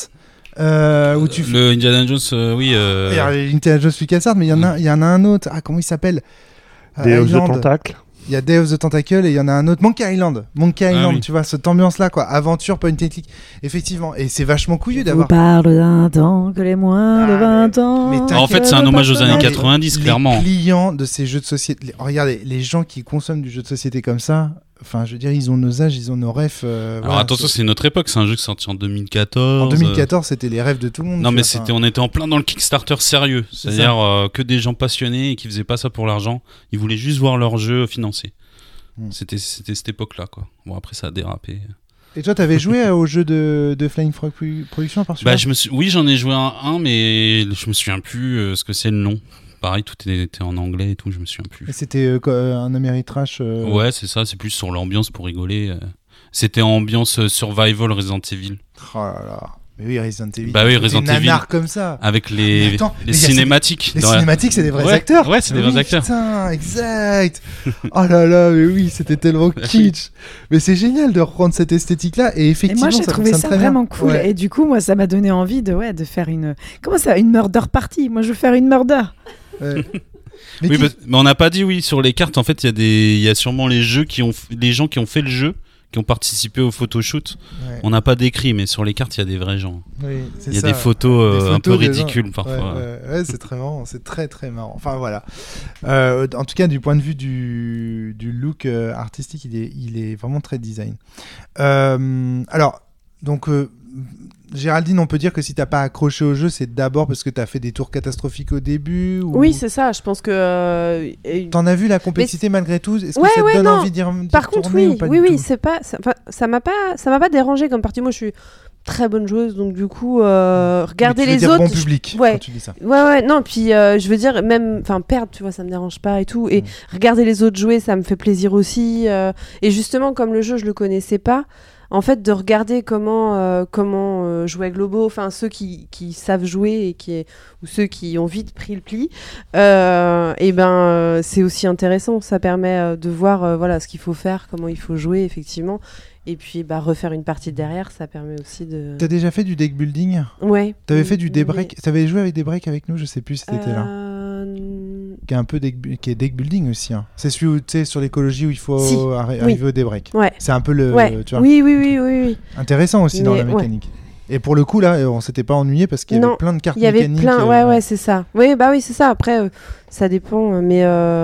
Où tu Le Indiana Jones, oui. Il y a Indiana Jones LucasArts, mais il y en a un autre. Ah, comment il s'appelle? Day of the Island. Tentacle. Il y a Day of the Tentacle et il y en a un autre, Monkey Island, oui. tu vois, cette ambiance-là, quoi, aventure, point and click, effectivement, et c'est vachement couillu On d'avoir. parle d'un temps que les moins de 20 ans. mais En fait, c'est un hommage aux années 90, clairement. Les clients de ces jeux de société, regardez, les gens qui consomment du jeu de société comme ça, enfin, je veux dire, ils ont nos âges, ils ont nos rêves. Alors attention, c'est notre époque, c'est un jeu qui est sorti en 2014. En 2014, c'était les rêves de tout le monde. Non, tu mais vois, on était en plein dans le Kickstarter sérieux. C'est C'est-à-dire que des gens passionnés et qui faisaient pas ça pour l'argent. Ils voulaient juste voir leur jeu financé. C'était cette époque-là, quoi. Bon, après, ça a dérapé. Et toi, t'avais joué au jeu de Flying Frog Productions par Bah, oui, j'en ai joué un, mais je me souviens plus ce que c'est le nom. Pareil, tout était en anglais et tout, je me souviens plus. Et c'était un Ameritrash. Ouais, c'est ça, c'est plus sur l'ambiance pour rigoler. C'était ambiance survival Resident Evil. Oh là là. Mais oui, Resident Evil. Bah oui, Resident des Evil. nanars comme ça. Avec Mais les attends, les gars, cinématiques. Les cinématiques, c'est des vrais acteurs. Ouais, c'est des Oui, vrais acteurs. Putain, exact. Oh là là, mais oui, c'était tellement kitsch. Mais c'est génial de reprendre cette esthétique-là. Et Et effectivement, moi, j'ai ça trouvé fonctionne ça très bien. vraiment cool. Ouais. Et du coup, moi, ça m'a donné envie de faire une. Comment ça, une murder party? Moi, je veux faire une murder. Ouais. Mais Oui, dis- mais on n'a pas dit oui sur les cartes. En fait, il y a sûrement les gens qui ont fait le jeu, qui ont participé au photoshoot. Ouais. On n'a pas décrit, mais sur les cartes, il y a des vrais gens. Oui, c'est Il y a ça. des photos, Des un peu photos des gens. ridicules parfois. Ouais, c'est très marrant, c'est très très marrant. Enfin voilà. En tout cas, du point de vue du look artistique, il est vraiment très design. Alors, donc, Géraldine, on peut dire que si t'as pas accroché au jeu, c'est d'abord parce que t'as fait des tours catastrophiques au début ou... Oui, c'est ça. Je pense que. T'en as vu la complexité malgré tout? Est-ce que Ouais, ça te ouais, donne non. envie d'y Par contre, retourner oui, ou pas oui, du oui, tout c'est pas. Ça m'a pas dérangé comme partie. Moi, je suis très bonne joueuse, donc du coup, regarder Mais tu veux les dire autres. bon public Ouais. quand tu dis ça. Ouais, non, puis je veux dire, même, enfin, perdre, tu vois, ça me dérange pas et tout. Et regarder les autres jouer, ça me fait plaisir aussi. Et justement, comme le jeu, je le connaissais pas, en fait, de regarder comment jouer Globo, enfin, ceux qui savent jouer ou ceux qui ont vite pris le pli, et ben, c'est aussi intéressant. Ça permet de voir, voilà, ce qu'il faut faire, comment il faut jouer, effectivement. Et puis, bah, refaire une partie derrière, ça permet aussi de. T'as déjà fait du deck building? Ouais. T'avais fait du deck Mais- break? T'avais joué avec des breaks avec nous? Je sais plus si t'étais là. Qui est un peu qui est deck building aussi. Hein. C'est celui où, tu sais, sur l'écologie où il faut Si. arriver au débreak. Ouais. C'est un peu le, Ouais. tu vois, Oui. intéressant aussi dans Mais, la mécanique. Et pour le coup là, on s'était pas ennuyé parce qu'il y avait Non, plein de cartes Il y avait mécaniques. plein, ouais, c'est ça. Oui, bah oui, c'est ça. Après, ça dépend, mais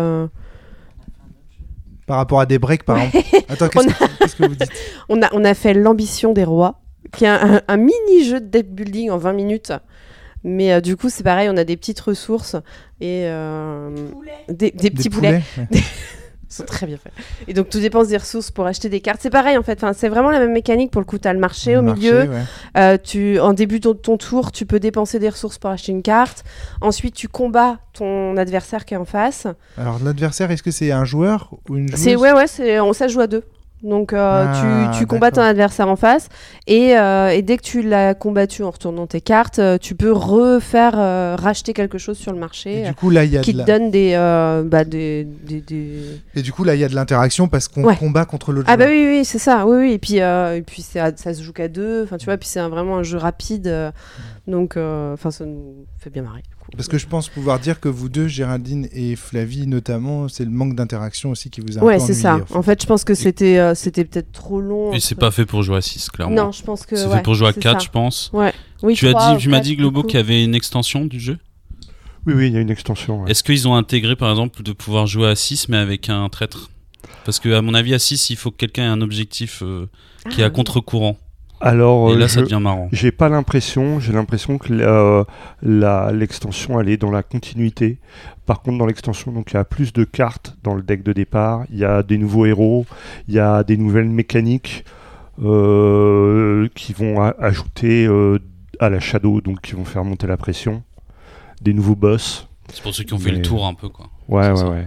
Par rapport à des breaks, par exemple. Attends, qu'est-ce que vous dites? on a fait l'ambition des rois, qui est un mini jeu de deck building en 20 minutes. Mais du coup, c'est pareil, on a des petites ressources et des petits poulets. Ouais. Ils sont très bien faits. Et donc, tu dépenses des ressources pour acheter des cartes. C'est pareil, en fait. Enfin, c'est vraiment la même mécanique. Pour le coup, tu as le marché au milieu. Ouais. En début de ton tour, tu peux dépenser des ressources pour acheter une carte. Ensuite, tu combats ton adversaire qui est en face. Alors l'adversaire, est-ce que c'est un joueur ou une joueuse? Ça joue à deux. Donc tu combats ton d'accord. adversaire en face et dès que tu l'as combattu en retournant tes cartes, tu peux refaire racheter quelque chose sur le marché Et du coup là, il y a qui de te donne des Et du coup là, il y a de l'interaction parce qu'on Ouais. combat contre l'autre Ah bah joueur. oui, c'est ça. Oui. Et puis ça se joue qu'à deux. Enfin tu vois, puis c'est vraiment un jeu rapide. Donc ça nous fait bien marrer. Du coup. Parce que je pense pouvoir dire que vous deux, Géraldine et Flavie notamment, c'est le manque d'interaction aussi qui vous a un Ouais, peu c'est ennuyé, ça. en fait. En fait, je pense que c'était peut-être trop long. Et c'est entre- pas fait pour jouer à 6, clairement. Non, je pense que C'est ouais, fait pour jouer à c'est 4, ça. je pense. Oui, Tu trois ou m'as quatre, dit, du Globo, coup. qu'il y avait une extension du jeu. Oui, il y a une extension. Ouais. Est-ce qu'ils ont intégré, par exemple, de pouvoir jouer à 6, mais avec un traître? Parce que, à mon avis, à 6, il faut que quelqu'un ait un objectif qui est à contre-courant. Alors, Et là, ça devient marrant. j'ai pas l'impression. J'ai l'impression que l'extension, elle est dans la continuité. Par contre, dans l'extension, donc il y a plus de cartes dans le deck de départ. Il y a des nouveaux héros. Il y a des nouvelles mécaniques. qui vont ajouter à la Shadow, donc qui vont faire monter la pression, des nouveaux boss. C'est pour ceux qui ont fait le tour un peu, quoi. Ouais. Il n'y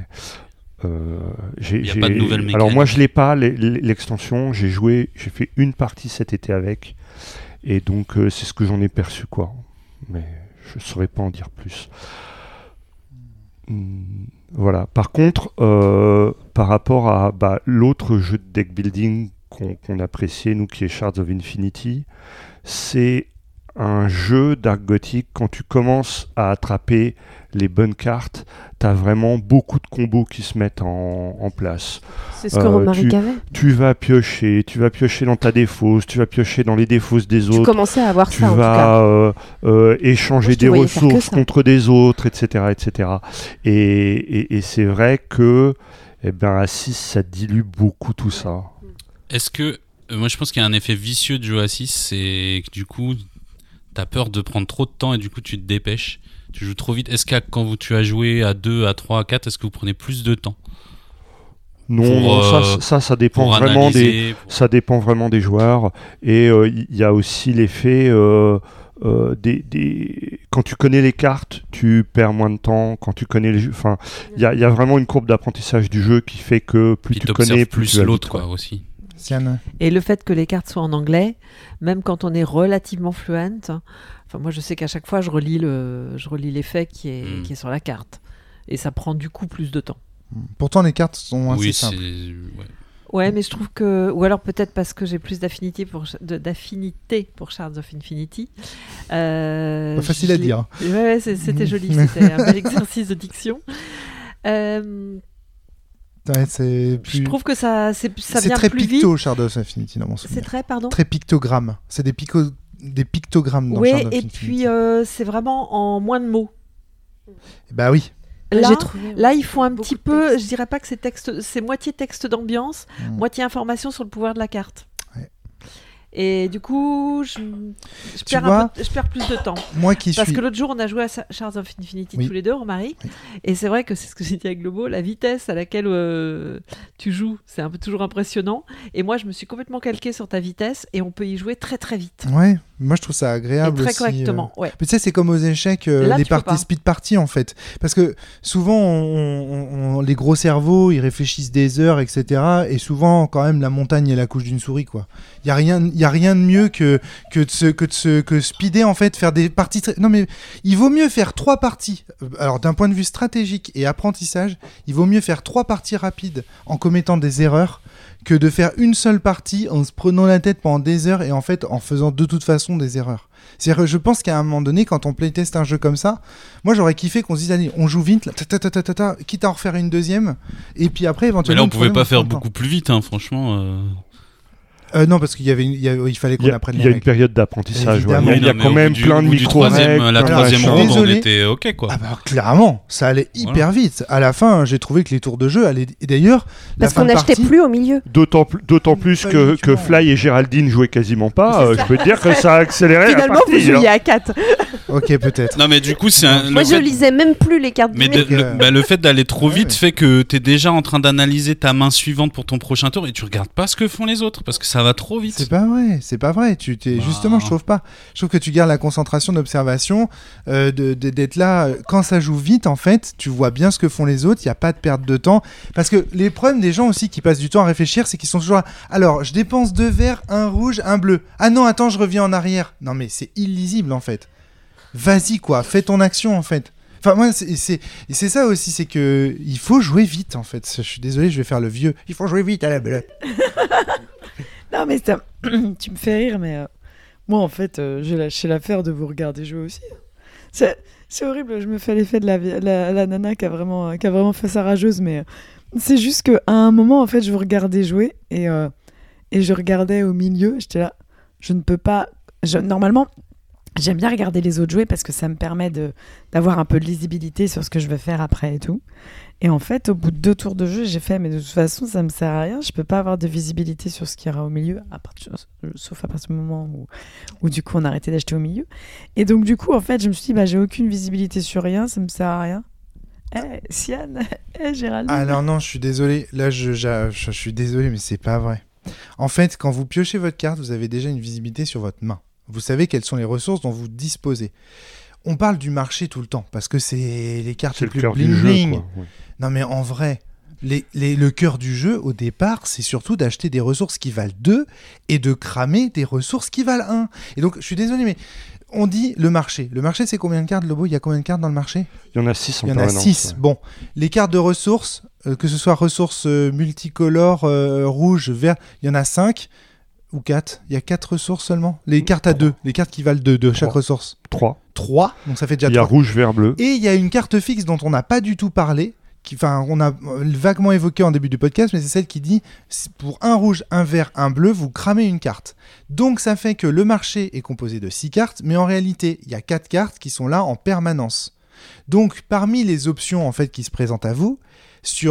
a pas de nouvelles mécaniques. Alors moi je l'ai pas l'extension, j'ai fait une partie cet été avec, et donc c'est ce que j'en ai perçu, quoi. Mais je saurais pas en dire plus. Voilà. Par contre, par rapport à l'autre jeu de deck building qu'on appréciait, nous, qui est Shards of Infinity, c'est un jeu Dark Gothic. Quand tu commences à attraper les bonnes cartes, tu as vraiment beaucoup de combos qui se mettent en place. C'est ce que Romaric avait. Tu vas piocher dans ta défausse, tu vas piocher dans les défausses des autres. Tu commençais à avoir ça, en tout cas. Échanger des ressources contre des autres, etc. etc. Et c'est vrai que à 6, ça dilue beaucoup tout ça. Est-ce que... moi, je pense qu'il y a un effet vicieux de jouer à 6, c'est que du coup... T'as peur de prendre trop de temps et du coup tu te dépêches, tu joues trop vite. Est-ce que quand tu as joué à 2, à 3, à 4, est-ce que vous prenez plus de temps? Non, ça dépend vraiment ça dépend vraiment des joueurs. Et il y a aussi l'effet quand tu connais les cartes, tu perds moins de temps. Quand tu connais les jeux, enfin, il y a vraiment une courbe d'apprentissage du jeu qui fait que plus tu connais, plus tu l'autre, quoi, aussi. Et le fait que les cartes soient en anglais, même quand on est relativement fluent, enfin moi je sais qu'à chaque fois je relis l'effet qui est sur la carte, et ça prend du coup plus de temps. Pourtant les cartes sont assez simples. Ouais, mais je trouve que, ou alors peut-être parce que j'ai plus d'affinité pour Shards of Infinity. Pas facile à dire. Ouais, c'était joli, c'était un bel exercice de diction. Ouais, je trouve que ça vient très plus vite. C'est très picto, Shards of Infinity, dans mon souvenir. C'est pardon. Très pictogramme. C'est des pictogrammes dans Shards of Infinity. Et puis c'est vraiment en moins de mots. Bah oui. Là, ils font un petit peu, je dirais pas que c'est moitié texte d'ambiance, moitié information sur le pouvoir de la carte. Et du coup, je perds plus de temps. Parce que l'autre jour, on a joué à Shards of Infinity tous les deux, Romaric. Oui. Et c'est vrai que c'est ce que j'ai dit avec Globo, la vitesse à laquelle tu joues, c'est un peu toujours impressionnant. Et moi, je me suis complètement calquée sur ta vitesse et on peut y jouer très très vite. Ouais, moi je trouve ça agréable. Et très correctement, ouais. Mais tu sais, c'est comme aux échecs, les speed parties en fait. Parce que souvent, les gros cerveaux, ils réfléchissent des heures, etc. Et souvent, quand même, la montagne est la couche d'une souris, quoi. Il y a rien de mieux que speeder, en fait, faire des parties non mais il vaut mieux faire 3 parties. Alors d'un point de vue stratégique et apprentissage, il vaut mieux faire 3 parties rapides en commettant des erreurs que de faire une seule partie en se prenant la tête pendant des heures et en fait en faisant de toute façon des erreurs. C'est-à-dire, je pense qu'à un moment donné, quand on playteste un jeu comme ça, moi j'aurais kiffé qu'on se dise allez, on joue vite, quitte à en refaire une deuxième, et puis après éventuellement. Mais là on pouvait pas faire beaucoup plus vite, hein, franchement. Non, parce qu'il fallait qu'on apprenne les règles. Il y a une période d'apprentissage. Il y a quand même plein de micro-règles. La troisième ronde, on était OK, quoi. Ah bah, clairement, ça allait hyper vite. À la fin, j'ai trouvé que les tours de jeu allaient... Et d'ailleurs, parce qu'on n'achetait plus au milieu. D'autant plus que Fly et Géraldine jouaient quasiment pas. Je peux te dire que ça a accéléré la partie. Finalement, vous jouiez à 4. Ok, peut-être. Non, mais du coup, moi, je lisais même plus les cartes. Mais le fait d'aller trop vite fait que t'es déjà en train d'analyser ta main suivante pour ton prochain tour et tu regardes pas ce que font les autres parce que ça va trop vite. C'est pas vrai. Justement, je trouve pas. Je trouve que tu gardes la concentration d'observation, d'être là. Quand ça joue vite, en fait, tu vois bien ce que font les autres. Il y a pas de perte de temps. Parce que les problèmes des gens aussi qui passent du temps à réfléchir, c'est qu'ils sont toujours là. Alors, je dépense 2 verts, un rouge, un bleu. Ah non, attends, je reviens en arrière. Non, mais c'est illisible en fait. Vas-y quoi, fais ton action en fait. Enfin moi c'est ça aussi, c'est que il faut jouer vite en fait. Je suis désolé, je vais faire le vieux. Il faut jouer vite à la belote. Non mais tu me fais rire, mais moi en fait j'ai lâché l'affaire de vous regarder jouer aussi. C'est horrible, je me fais l'effet de la nana qui a vraiment fait sa rageuse, mais c'est juste qu'à un moment en fait je vous regardais jouer et je regardais au milieu, j'étais là, je ne peux pas. Normalement j'aime bien regarder les autres jouer parce que ça me permet d'avoir un peu de lisibilité sur ce que je veux faire après et tout. Et en fait, au bout de 2 tours de jeu, j'ai fait, mais de toute façon, ça me sert à rien. Je peux pas avoir de visibilité sur ce qu'il y aura au milieu, sauf à partir du moment où du coup, on a arrêté d'acheter au milieu. Et donc, du coup, en fait, je me suis dit, j'ai aucune visibilité sur rien, ça me sert à rien. Sian, Gérald. Alors non, je suis désolé. Là, je suis désolé, mais c'est pas vrai. En fait, quand vous piochez votre carte, vous avez déjà une visibilité sur votre main. Vous savez quelles sont les ressources dont vous disposez. On parle du marché tout le temps, parce que c'est les cartes les plus bling-bling. Oui. Non mais en vrai, le cœur du jeu, au départ, c'est surtout d'acheter des ressources qui valent 2 et de cramer des ressources qui valent 1. Et donc, je suis désolé, mais on dit le marché. Le marché, c'est combien de cartes, Lobo ? Il y a combien de cartes dans le marché ? Il y en a 6 en permanence. Il y en a 6. Ouais. Bon, les cartes de ressources, que ce soit ressources multicolores, rouge, vert, il y en a 5 ou 4. Il y a 4 ressources seulement. Les cartes à 2, les cartes qui valent 2 de chaque ressource. 3, donc ça fait déjà 3. Il y a rouge, vert, bleu. Et il y a une carte fixe dont on n'a pas du tout parlé, on a vaguement évoqué en début du podcast, mais c'est celle qui dit pour un rouge, un vert, un bleu, vous cramez une carte. Donc ça fait que le marché est composé de 6 cartes, mais en réalité, il y a 4 cartes qui sont là en permanence. Donc parmi les options en fait qui se présentent à vous, il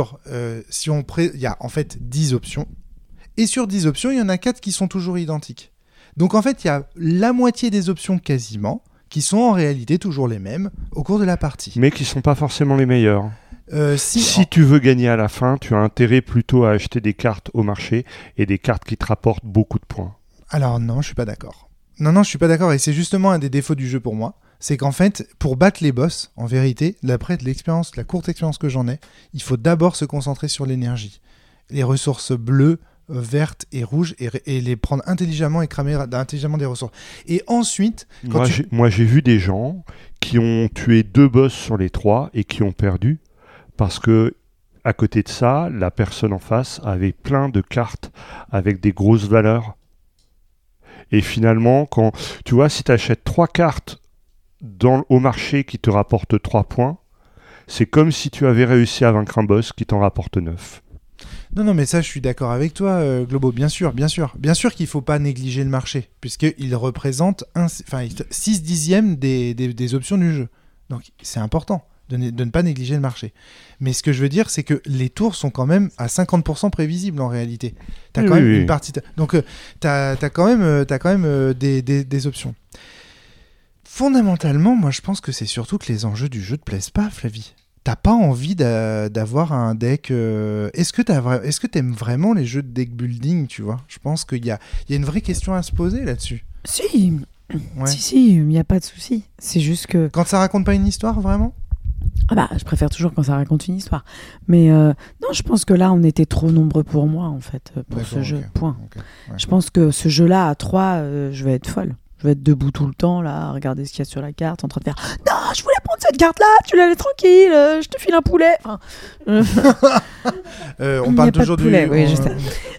y a en fait 10 options, et sur 10 options, il y en a 4 qui sont toujours identiques. Donc en fait, il y a la moitié des options quasiment qui sont en réalité toujours les mêmes au cours de la partie. Mais qui ne sont pas forcément les meilleures. Si tu veux gagner à la fin, tu as intérêt plutôt à acheter des cartes au marché et des cartes qui te rapportent beaucoup de points. Alors non, je suis pas d'accord. Non, je suis pas d'accord, et c'est justement un des défauts du jeu pour moi. C'est qu'en fait, pour battre les boss, en vérité, d'après la courte expérience que j'en ai, il faut d'abord se concentrer sur l'énergie. Les ressources bleues, vertes et rouges, et les prendre intelligemment et cramer intelligemment des ressources. Et ensuite... Moi, j'ai vu des gens qui ont tué 2 boss sur les 3 et qui ont perdu. Parce que, à côté de ça, la personne en face avait plein de cartes avec des grosses valeurs. Et finalement, tu vois, si tu achètes 3 cartes au marché qui te rapportent 3 points, c'est comme si tu avais réussi à vaincre un boss qui t'en rapporte 9. Non, mais ça, je suis d'accord avec toi, Globo, bien sûr. Bien sûr qu'il ne faut pas négliger le marché, puisqu'il représente 6 dixièmes des options du jeu. Donc, c'est important de ne pas négliger le marché. Mais ce que je veux dire, c'est que les tours sont quand même à 50% prévisibles en réalité. Tu as quand même une partie... Donc, tu as quand même des options. Fondamentalement, moi, je pense que c'est surtout que les enjeux du jeu te plaisent pas, Flavie. T'as pas envie d'avoir un deck... Est-ce que t'aimes vraiment les jeux de deck building, tu vois ? Je pense qu'il y a une vraie question à se poser là-dessus. Si, ouais. Si, il n'y a pas de souci. C'est juste que... Quand ça raconte pas une histoire, vraiment ? Je préfère toujours quand ça raconte une histoire. Mais non, je pense que là, on était trop nombreux pour moi, en fait, pour ce jeu. Point. Okay, ouais. Je pense que ce jeu-là, à 3, je vais être folle. Je vais être debout tout le temps, là, à regarder ce qu'il y a sur la carte, en train de faire « Non, je voulais prendre cette carte-là, tu la laisses tranquille, je te file un poulet. » On parle toujours de poulet, oui, je sais.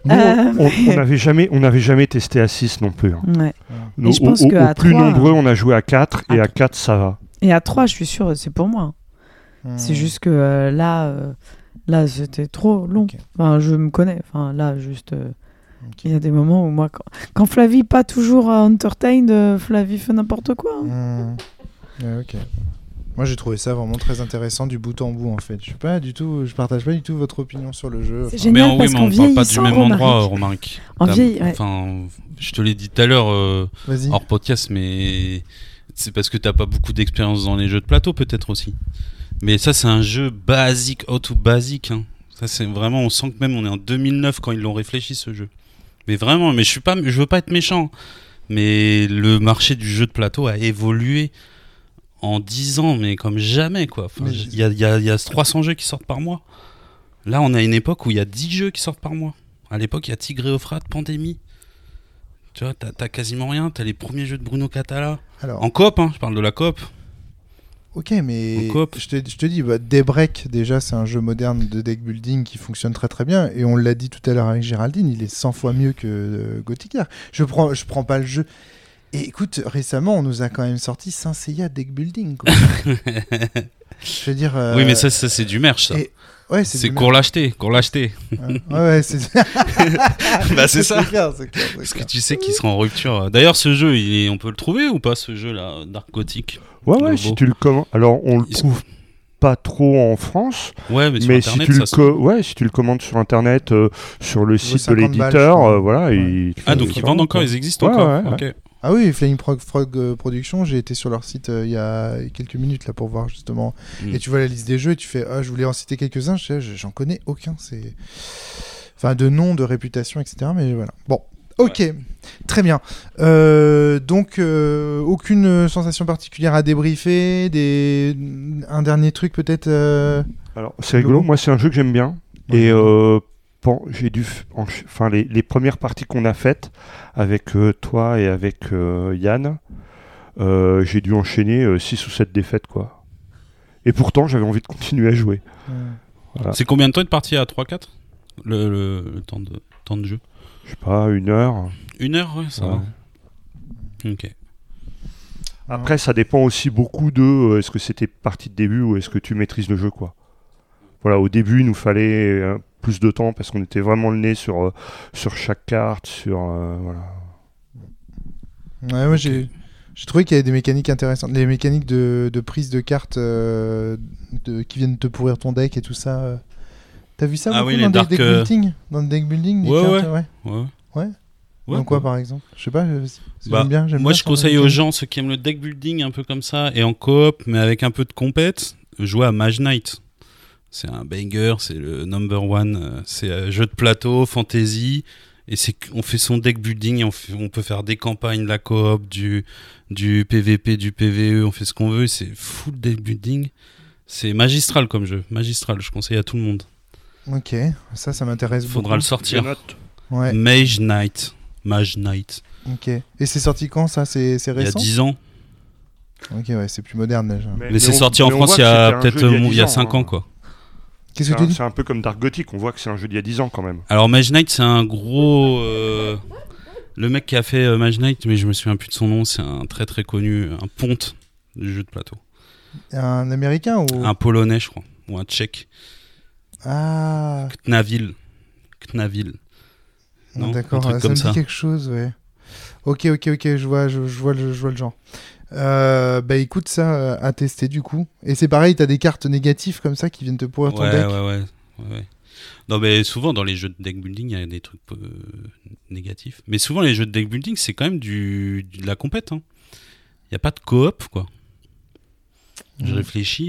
On n'avait jamais testé à 6 non plus. Hein. Ouais. Au plus 3, nombreux, on a joué à 4, et à 4, ça va. Et à 3, je suis sûr, c'est pour moi. C'est juste que là, c'était trop long. Okay. Enfin, je me connais. Enfin, là, juste... Il y a des moments où moi, quand Flavie pas toujours entertained, Flavie fait n'importe quoi. Ok. Moi, j'ai trouvé ça vraiment très intéressant du bout en bout, en fait. Je partage pas du tout votre opinion sur le jeu. C'est génial parce qu'on vieillit pas du même endroit, Romaric. Ouais. Je te l'ai dit tout à l'heure hors podcast, mais c'est parce que t'as pas beaucoup d'expérience dans les jeux de plateau, peut-être aussi. Mais ça, c'est un jeu basique, basique. Hein. Ça, c'est vraiment, on sent que même on est en 2009 quand ils l'ont réfléchi, ce jeu. Mais vraiment, je veux pas être méchant. Mais le marché du jeu de plateau a évolué en 10 ans, mais comme jamais, quoi. Enfin, il y a 300 jeux qui sortent par mois. Là, on a une époque où il y a 10 jeux qui sortent par mois. À l'époque, il y a Tigre et Euphrate, Pandémie. Tu vois, t'as quasiment rien. T'as les premiers jeux de Bruno Catala. En coop, hein, je parle de la coop. Ok, mais je te dis, Daybreak, déjà, c'est un jeu moderne de deck building qui fonctionne très très bien. Et on l'a dit tout à l'heure avec Géraldine, il est 100 fois mieux que Gothica. Je prends pas le jeu. Et écoute, récemment, on nous a quand même sorti Saint Seiya deck building, quoi. Je veux dire... Oui, mais ça c'est du merch, ça. Ouais, c'est qu'on l'achetait. Ouais, c'est... Bah, c'est ça. C'est clair. Parce que tu sais qu'il sera en rupture. D'ailleurs, ce jeu, on peut le trouver ou pas, ce jeu-là, Dark Gothic? Ouais, si tu le commandes... Alors, on le trouve pas trop en France. Ouais, mais sur Internet, si tu le commandes sur Internet, sur le site de l'éditeur, voilà. Ouais. Donc ils vendent encore, ils existent encore. Ouais. Ok. Ah oui, Flying Frog Productions, j'ai été sur leur site il y a quelques minutes là pour voir justement. Et tu vois la liste des jeux et tu fais je voulais en citer quelques-uns, j'en connais aucun. Enfin, de nom, de réputation, etc. Mais voilà. Bon, ok, très bien. Donc, aucune sensation particulière à débriefer. Un dernier truc peut-être. Alors, c'est rigolo. Moi, c'est un jeu que j'aime bien. Et j'ai dû, les premières parties qu'on a faites avec toi et avec Yann, j'ai dû enchaîner 6 ou 7 défaites, quoi. Et pourtant, j'avais envie de continuer à jouer. Voilà. C'est combien de temps de partie à 3-4 le temps de jeu? Je sais pas, 1 heure. 1 heure, ouais, ça va. Ok. Après, ça dépend aussi beaucoup de est-ce que c'était partie de début ou est-ce que tu maîtrises le jeu, quoi. Voilà, au début, il nous fallait plus de temps parce qu'on était vraiment le nez sur chaque carte, voilà. Ouais, moi j'ai trouvé qu'il y avait des mécaniques intéressantes, les mécaniques de prise de cartes qui viennent te pourrir ton deck et tout ça. T'as vu ça dans le deck building? Dans le deck building, ouais. Donc quoi par exemple? Je sais pas. J'aime bien. Moi, je conseille aux gens, ceux qui aiment le deck building un peu comme ça et en coop, mais avec un peu de compète, jouer à Mage Knight. C'est un banger, c'est le number one. C'est un jeu de plateau, fantasy. Et on fait son deck building et on peut faire des campagnes, la coop, du PVP, du PVE, on fait ce qu'on veut. C'est full deck building. C'est magistral comme jeu. Magistral, je conseille à tout le monde. Ok, ça m'intéresse beaucoup. Faudra le sortir. Ouais. Mage Knight. Ok. Et c'est sorti quand ça? C'est récent? Il y a 10 ans. Ok, ouais, c'est plus moderne déjà. Mais c'est sorti en France il y a peut-être il y a 5 ans, quoi. Qu'est-ce que tu dis? C'est un peu comme Dark Gothic, on voit que c'est un jeu d'il y a 10 ans quand même. Alors Mage Knight, c'est un gros... Le mec qui a fait Mage Knight, mais je me souviens plus de son nom, c'est un très très connu, un ponte du jeu de plateau. Un américain ou... Un polonais, je crois, ou un tchèque. Ah. Knavil. Non, d'accord, ça me dit quelque chose, ouais. Ok, je vois le genre. Bah écoute, ça à tester du coup. Et c'est pareil, t'as des cartes négatives comme ça qui viennent te pourrir ton deck. Ouais. Non, mais souvent dans les jeux de deck building, il y a des trucs négatifs. Mais souvent les jeux de deck building, c'est quand même de la compète. Il n'y a pas de coop, quoi. Je réfléchis.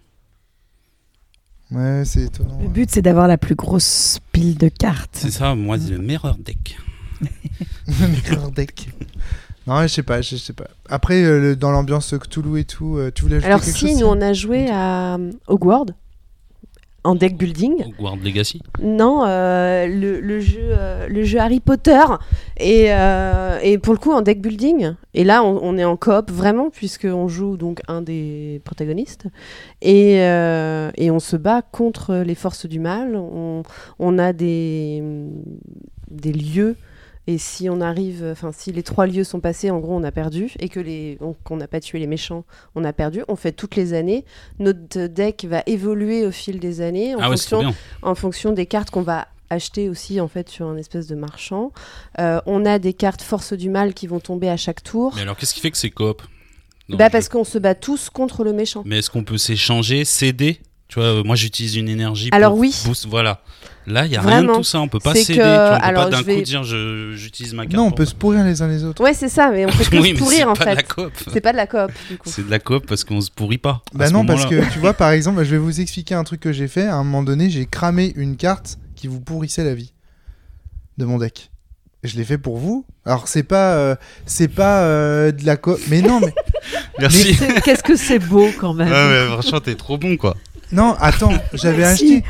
Ouais, c'est étonnant. Le but, c'est d'avoir la plus grosse pile de cartes. C'est ça, moi, c'est le meilleur deck. Le meilleur deck. Non, je sais pas. Après, dans l'ambiance Cthulhu et tout, tu voulais ajouter Alors quelque chose? nous on a joué à Hogwarts en deck building. Hogwarts Legacy. Non, le jeu Harry Potter et pour le coup en deck building. Et là on est en coop vraiment puisqu'on joue donc un des protagonistes et on se bat contre les forces du mal. On a des lieux. Et si les 3 lieux sont passés, en gros, on a perdu. Et qu'on n'a pas tué les méchants, on a perdu. On fait toutes les années. Notre deck va évoluer au fil des années en fonction des cartes qu'on va acheter aussi en fait sur un espèce de marchand. On a des cartes force du mal qui vont tomber à chaque tour. Mais alors, qu'est-ce qui fait que c'est coop? Parce qu'on se bat tous contre le méchant. Mais est-ce qu'on peut s'échanger, céder? Tu vois, moi j'utilise une énergie alors pour oui. boost, voilà. Là, il y a rien de tout ça, on peut pas céder, on peut pas d'un coup dire j'utilise ma carte. Non, on peut se pourrir les uns les autres. Ouais, c'est ça, mais on peut que se pourrir en fait. C'est pas de la coop. C'est pas de la coop du coup. C'est de la coop parce qu'on se pourrit pas. Bah non, parce que tu vois, par exemple, je vais vous expliquer un truc que j'ai fait. À un moment donné, j'ai cramé une carte qui vous pourrissait la vie de mon deck. Je l'ai fait pour vous. Alors c'est pas de la coop. Mais non, mais. Merci. Qu'est-ce que c'est beau quand même. Ouais, franchement, t'es trop bon quoi. Non, attends, j'avais acheté.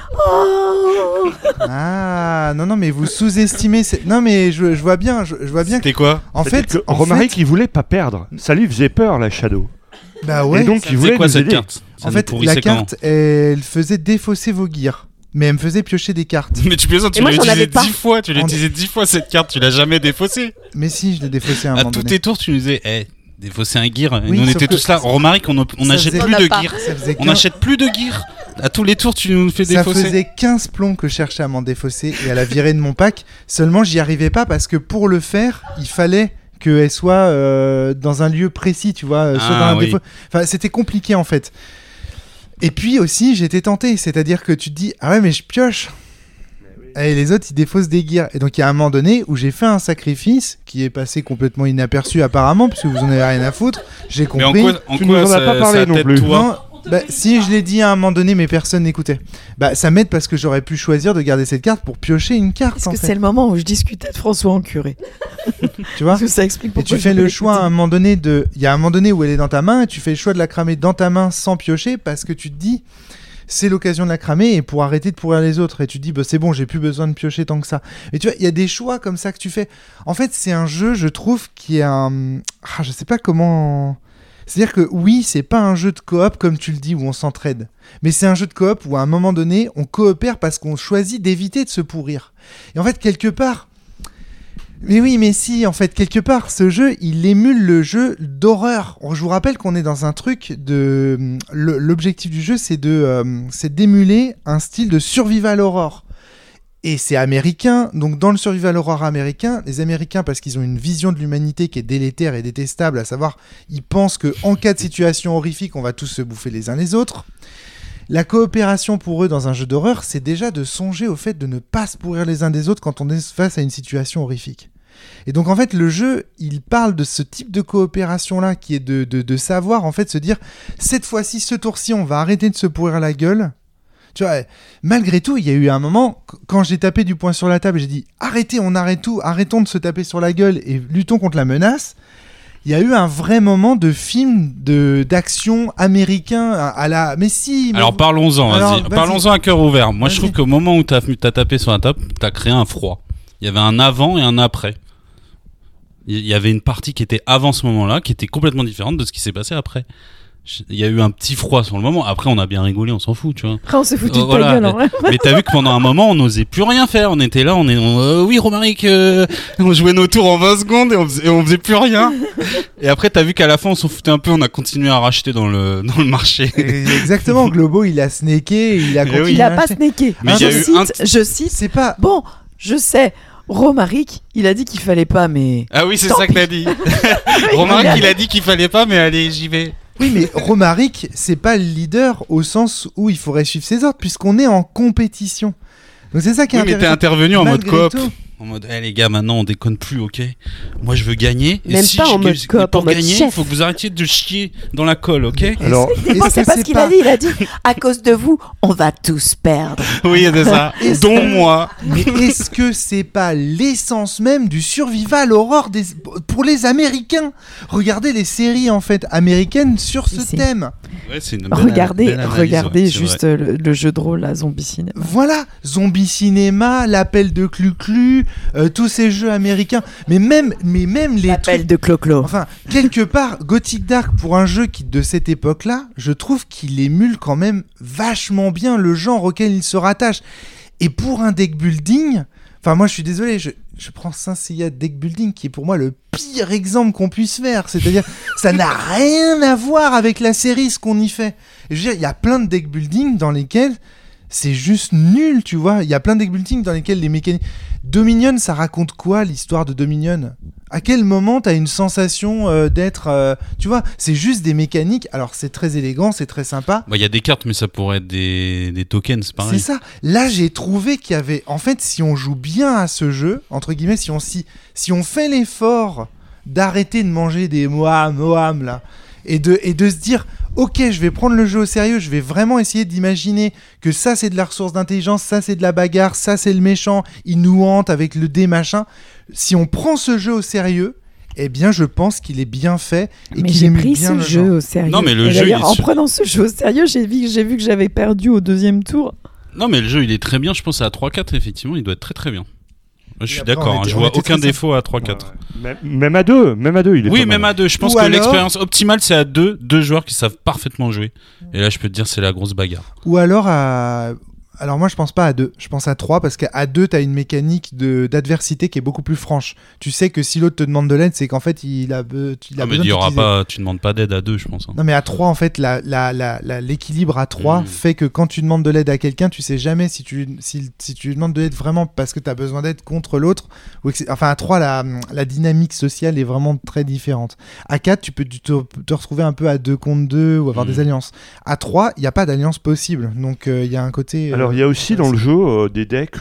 Ah, non, mais vous sous-estimez. Non, mais je vois bien. C'était quoi? En fait, Romaric, il voulait pas perdre. Ça lui faisait peur, la Shadow. Bah ouais. Et donc, il voulait quoi nous cette aider. carte? En fait, la carte, elle faisait défausser vos gears. Mais elle me faisait piocher des cartes. Mais tu plaisantes, tu l'as utilisé 10 fois. Tu l'as utilisé 10 fois cette carte, tu l'as jamais défaussée. Mais si, je l'ai défaussée à un moment donné. À tous tes tours, tu nous disais, défausser un gear. Oui, nous, on était tous là. Romaric, on n'achète plus de gear. On n'achète plus de gear. À tous les tours, tu nous fais défausser. Ça faisait 15 plombs que je cherchais à m'en défausser et à la virer de mon pack. Seulement, j'y arrivais pas parce que pour le faire, il fallait qu'elle soit dans un lieu précis, tu vois. Soit dans un défaut. Enfin, c'était compliqué en fait. Et puis aussi, j'étais tenté. C'est-à-dire que tu te dis, ah ouais, mais je pioche. Et les autres, ils défaussent des gears. Et donc, il y a un moment donné où j'ai fait un sacrifice qui est passé complètement inaperçu apparemment, puisque vous en avez rien à foutre. J'ai compris. Mais en quoi tu nous en as pas parlé non plus. Si je l'ai dit à un moment donné, mais personne n'écoutait. Ça m'aide parce que j'aurais pu choisir de garder cette carte pour piocher une carte. Est-ce que c'est le moment où je discutais de François en curé? Tu vois? Parce que ça explique pourquoi. Et tu fais le choix à un moment donné il y a un moment donné où elle est dans ta main et tu fais le choix de la cramer dans ta main sans piocher parce que tu te dis c'est l'occasion de la cramer et pour arrêter de pourrir les autres. Et tu te dis c'est bon, j'ai plus besoin de piocher tant que ça. Et tu vois, il y a des choix comme ça que tu fais. En fait, c'est un jeu, je trouve, qui est je sais pas comment. C'est-à-dire que oui, c'est pas un jeu de coop comme tu le dis où on s'entraide, mais c'est un jeu de coop où à un moment donné, on coopère parce qu'on choisit d'éviter de se pourrir. Et en fait, quelque part, quelque part, ce jeu, il émule le jeu d'horreur. Je vous rappelle qu'on est dans un truc de... L'objectif du jeu, c'est d'émuler un style de survival horror. Et c'est américain, donc dans le survival horror américain, les Américains, parce qu'ils ont une vision de l'humanité qui est délétère et détestable, à savoir, ils pensent qu'en cas de situation horrifique, on va tous se bouffer les uns les autres. La coopération pour eux dans un jeu d'horreur, c'est déjà de songer au fait de ne pas se pourrir les uns des autres quand on est face à une situation horrifique. Et donc en fait, le jeu, il parle de ce type de coopération-là, qui est de savoir, en fait, se dire, cette fois-ci, ce tour-ci, on va arrêter de se pourrir la gueule. Tu vois, malgré tout, il y a eu un moment, quand j'ai tapé du poing sur la table, j'ai dit arrêtez, on arrête tout, arrêtons de se taper sur la gueule et luttons contre la menace. Il y a eu un vrai moment de film d'action américain à la. Mais si. Alors parlons-en, vas-y. Parlons-en à cœur ouvert. Moi, je trouve qu'au moment où t'as tapé sur la table, t'as créé un froid. Il y avait un avant et un après. Il y avait une partie qui était avant ce moment-là, qui était complètement différente de ce qui s'est passé après. Il y a eu un petit froid sur le moment. Après, on a bien rigolé, on s'en fout, tu vois. Après, on s'est foutu de ta gueule, en vrai. Mais t'as vu que pendant un moment, on n'osait plus rien faire. On était là, oui, Romaric, on jouait nos tours en 20 secondes et on faisait plus rien. Et après, t'as vu qu'à la fin, on s'en foutait un peu. On a continué à racheter dans le marché. Exactement. Globo, il a snaké, il a continué. Il a pas snaké. Mais je cite. C'est pas. Bon, je sais. Romaric, il a dit qu'il fallait pas, mais. Ah oui, c'est ça que t'as dit. Romaric, il a dit qu'il fallait pas, mais allez, j'y vais. Oui, mais Romaric, c'est pas le leader au sens où il faudrait suivre ses ordres, puisqu'on est en compétition. Donc c'est ça qui est intéressant. Mais t'es intervenu en mode coop. Tout. En mode, les gars, maintenant on déconne plus, ok? Moi je veux gagner. Même pas en mode coop, pour en mode gagner, chef. il faut que vous arrêtiez de chier dans la colle, ok? Alors, c'est pas ce qu'il a dit. Il a dit à cause de vous, on va tous perdre. Oui, c'est ça. Dont moi. Mais est-ce que c'est pas l'essence même du survival horror pour les Américains? Regardez les séries en fait américaines sur ce thème. Ouais, c'est une Regardez ouais, juste le jeu de rôle, la Zombie Cinéma. Voilà, Zombie Cinéma, l'appel de Clu-Clu, tous ces jeux américains, mais même les L'appel de Clo-Clo. Enfin, quelque part, Gothic Dark, pour un jeu de cette époque-là, je trouve qu'il émule quand même vachement bien le genre auquel il se rattache. Et pour un deck building, enfin moi je suis désolé, je prends Saint Seiya Deck Building qui est pour moi le pire exemple qu'on puisse faire. C'est-à-dire, ça n'a rien à voir avec la série ce qu'on y fait. Et je veux dire, il y a plein de deck building dans lesquels c'est juste nul, tu vois. Il y a plein de deck building dans lesquels les mécaniques... Dominion, ça raconte quoi l'histoire de Dominion? À quel moment t'as une sensation d'être... tu vois, c'est juste des mécaniques. Alors c'est très élégant, c'est très sympa. Il y a des cartes, mais ça pourrait être des tokens, c'est pareil. C'est ça. Là, j'ai trouvé qu'il y avait... En fait, si on joue bien à ce jeu, entre guillemets, si on fait l'effort d'arrêter de manger des Moam là, et de se dire... Ok, je vais prendre le jeu au sérieux, je vais vraiment essayer d'imaginer que ça c'est de la ressource d'intelligence, ça c'est de la bagarre, ça c'est le méchant, il nous hante avec le dé machin. Si on prend ce jeu au sérieux, eh bien je pense qu'il est bien fait et qu'il émule bien le jeu. Mais j'ai pris ce jeu au sérieux. Non mais le jeu, en prenant ce jeu au sérieux, j'ai vu que j'avais perdu au deuxième tour. Non mais le jeu il est très bien, je pense à 3-4 effectivement, il doit être très très bien. Je suis après, d'accord, je vois aucun défaut à 3-4. Ouais. Même à 2, il est Oui, pas même mal. à 2. Je pense que l'expérience optimale, c'est à 2 joueurs qui savent parfaitement jouer. Et là, je peux te dire, c'est la grosse bagarre. Ou alors à... Alors moi je pense pas à 2, je pense à 3 parce qu'à 2 t'as une mécanique d'adversité qui est beaucoup plus franche. Tu sais que si l'autre te demande de l'aide, c'est qu'en fait il a besoin mais il y aura pas, tu demandes pas d'aide à 2 je pense. Hein. Non mais à 3 en fait l'équilibre à 3 fait que quand tu demandes de l'aide à quelqu'un, tu sais jamais si tu lui demandes de l'aide vraiment parce que t'as besoin d'aide contre l'autre. Enfin à 3 la dynamique sociale est vraiment très différente. À 4 tu peux te retrouver un peu à 2 contre 2 ou avoir des alliances. À 3 il n'y a pas d'alliance possible donc il y a un côté... Alors il y a aussi dans le jeu des decks,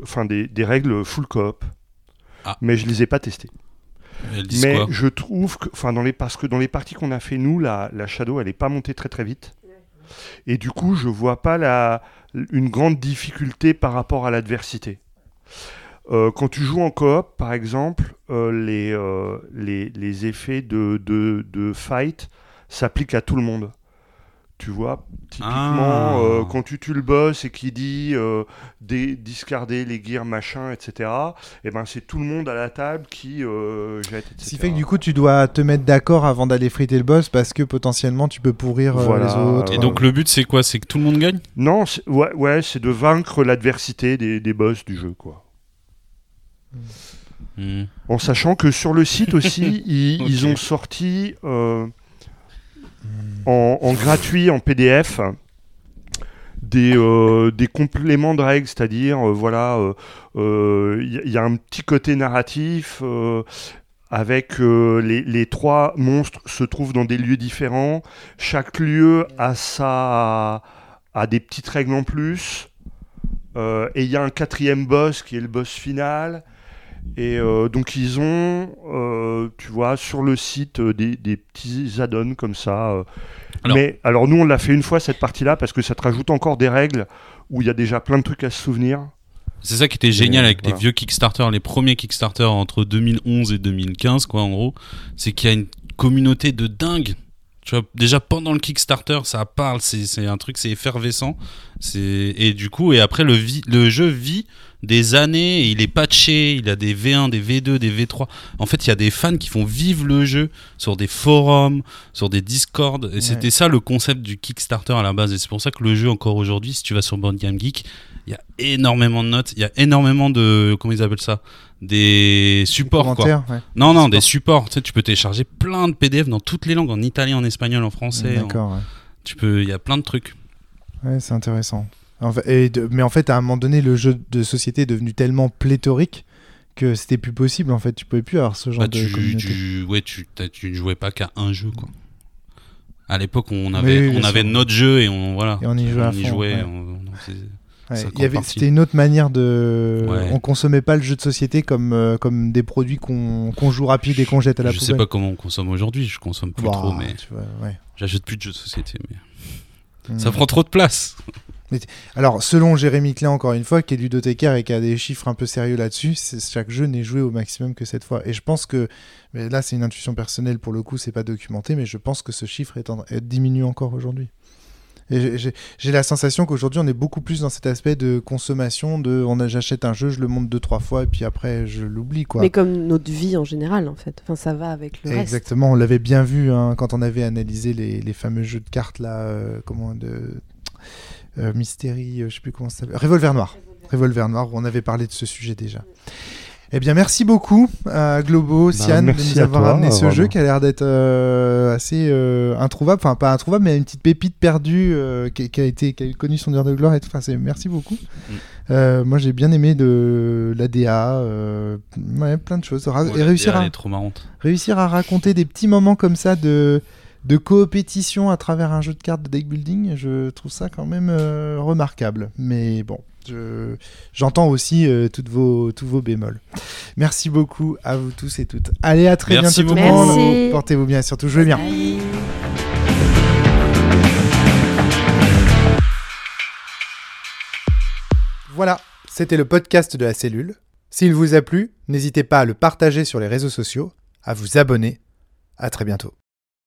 des règles full coop, mais je les ai pas testées. Mais je trouve que, parce que dans les parties qu'on a fait nous, la Shadow, elle est pas montée très très vite. Et du coup, je vois pas une grande difficulté par rapport à l'adversité. Quand tu joues en coop, par exemple, les effets de fight s'appliquent à tout le monde. Tu vois, typiquement, quand tu tues le boss et qu'il dit discarder les gears, machin, etc., et ben c'est tout le monde à la table qui jette, etc. Ce qui fait que du coup, tu dois te mettre d'accord avant d'aller friter le boss parce que potentiellement, tu peux pourrir les autres. Et donc, le but, c'est quoi? C'est que tout le monde gagne? Non, c'est de vaincre l'adversité des boss du jeu, quoi. En sachant que sur le site aussi, ils ont sorti en gratuit, en PDF, des compléments de règles, c'est-à-dire, y a un petit côté narratif avec les 3 monstres se trouvent dans des lieux différents. Chaque lieu a des petites règles en plus. Et il y a un 4e boss qui est le boss final. Et donc ils ont, tu vois, sur le site des petits add-ons comme ça. Alors nous on l'a fait une fois cette partie-là parce que ça te rajoute encore des règles où il y a déjà plein de trucs à se souvenir. C'est ça qui était génial avec les vieux Kickstarter, les premiers Kickstarter entre 2011 et 2015, quoi, en gros. C'est qu'il y a une communauté de dingue. Tu vois, déjà pendant le Kickstarter, ça parle, c'est un truc, c'est effervescent. Et du coup, et après, le jeu vit des années, et il est patché, il a des V1, des V2, des V3. En fait, il y a des fans qui font vivre le jeu sur des forums, sur des Discord. Et c'était ça le concept du Kickstarter à la base. Et c'est pour ça que le jeu, encore aujourd'hui, si tu vas sur Board Game Geek, il y a énormément de notes, il y a énormément de, comment ils appellent ça, des supports, quoi. Ouais. Non, des supports. Tu sais, tu peux télécharger plein de PDF dans toutes les langues, en italien, en espagnol, en français. D'accord. Il y a plein de trucs. Ouais, c'est intéressant. Mais en fait, à un moment donné, le jeu de société est devenu tellement pléthorique que c'était plus possible. En fait, tu pouvais plus avoir ce genre de communauté. Tu ne jouais pas qu'à un jeu, quoi. À l'époque, on avait notre jeu et on y jouait à fond. Jouait, c'était une autre manière de. Ouais. On consommait pas le jeu de société comme des produits qu'on joue rapide et qu'on jette à la poubelle. Je sais pas comment on consomme aujourd'hui. Je consomme plus trop, mais tu vois, j'achète plus de jeux de société. Mais ça prend trop de place. Alors, selon Jérémy Klein, encore une fois, qui est ludothécaire et qui a des chiffres un peu sérieux là-dessus, chaque jeu n'est joué au maximum que cette fois. Et je pense que, mais là c'est une intuition personnelle pour le coup, c'est pas documenté, mais je pense que ce chiffre diminue encore aujourd'hui. Et j'ai la sensation qu'aujourd'hui on est beaucoup plus dans cet aspect de consommation, j'achète un jeu, je le monte 2-3 fois et puis après je l'oublie, quoi. Mais comme notre vie en général en fait, enfin, ça va avec le reste. Exactement, on l'avait bien vu quand on avait analysé les fameux jeux de cartes là, Mystery, je sais plus comment ça s'appelle, Revolver Noir, où on avait parlé de ce sujet déjà. Eh bien, merci beaucoup à Globo, Sian, de nous avoir amené ce jeu qui a l'air d'être assez introuvable, enfin pas introuvable, mais une petite pépite perdue qui a connu son heure de gloire. Merci beaucoup. Moi, j'ai bien aimé de l'ADA, plein de choses. Et réussir à raconter des petits moments comme ça de coopétition à travers un jeu de cartes de deck building, je trouve ça quand même remarquable. Mais bon. J'entends aussi tous vos bémols. Merci beaucoup à vous tous et toutes. Allez, à très bientôt tout le monde. Portez-vous bien et surtout jouez bien. Voilà, c'était le podcast de la cellule. S'il vous a plu, n'hésitez pas à le partager sur les réseaux sociaux, à vous abonner. À très bientôt.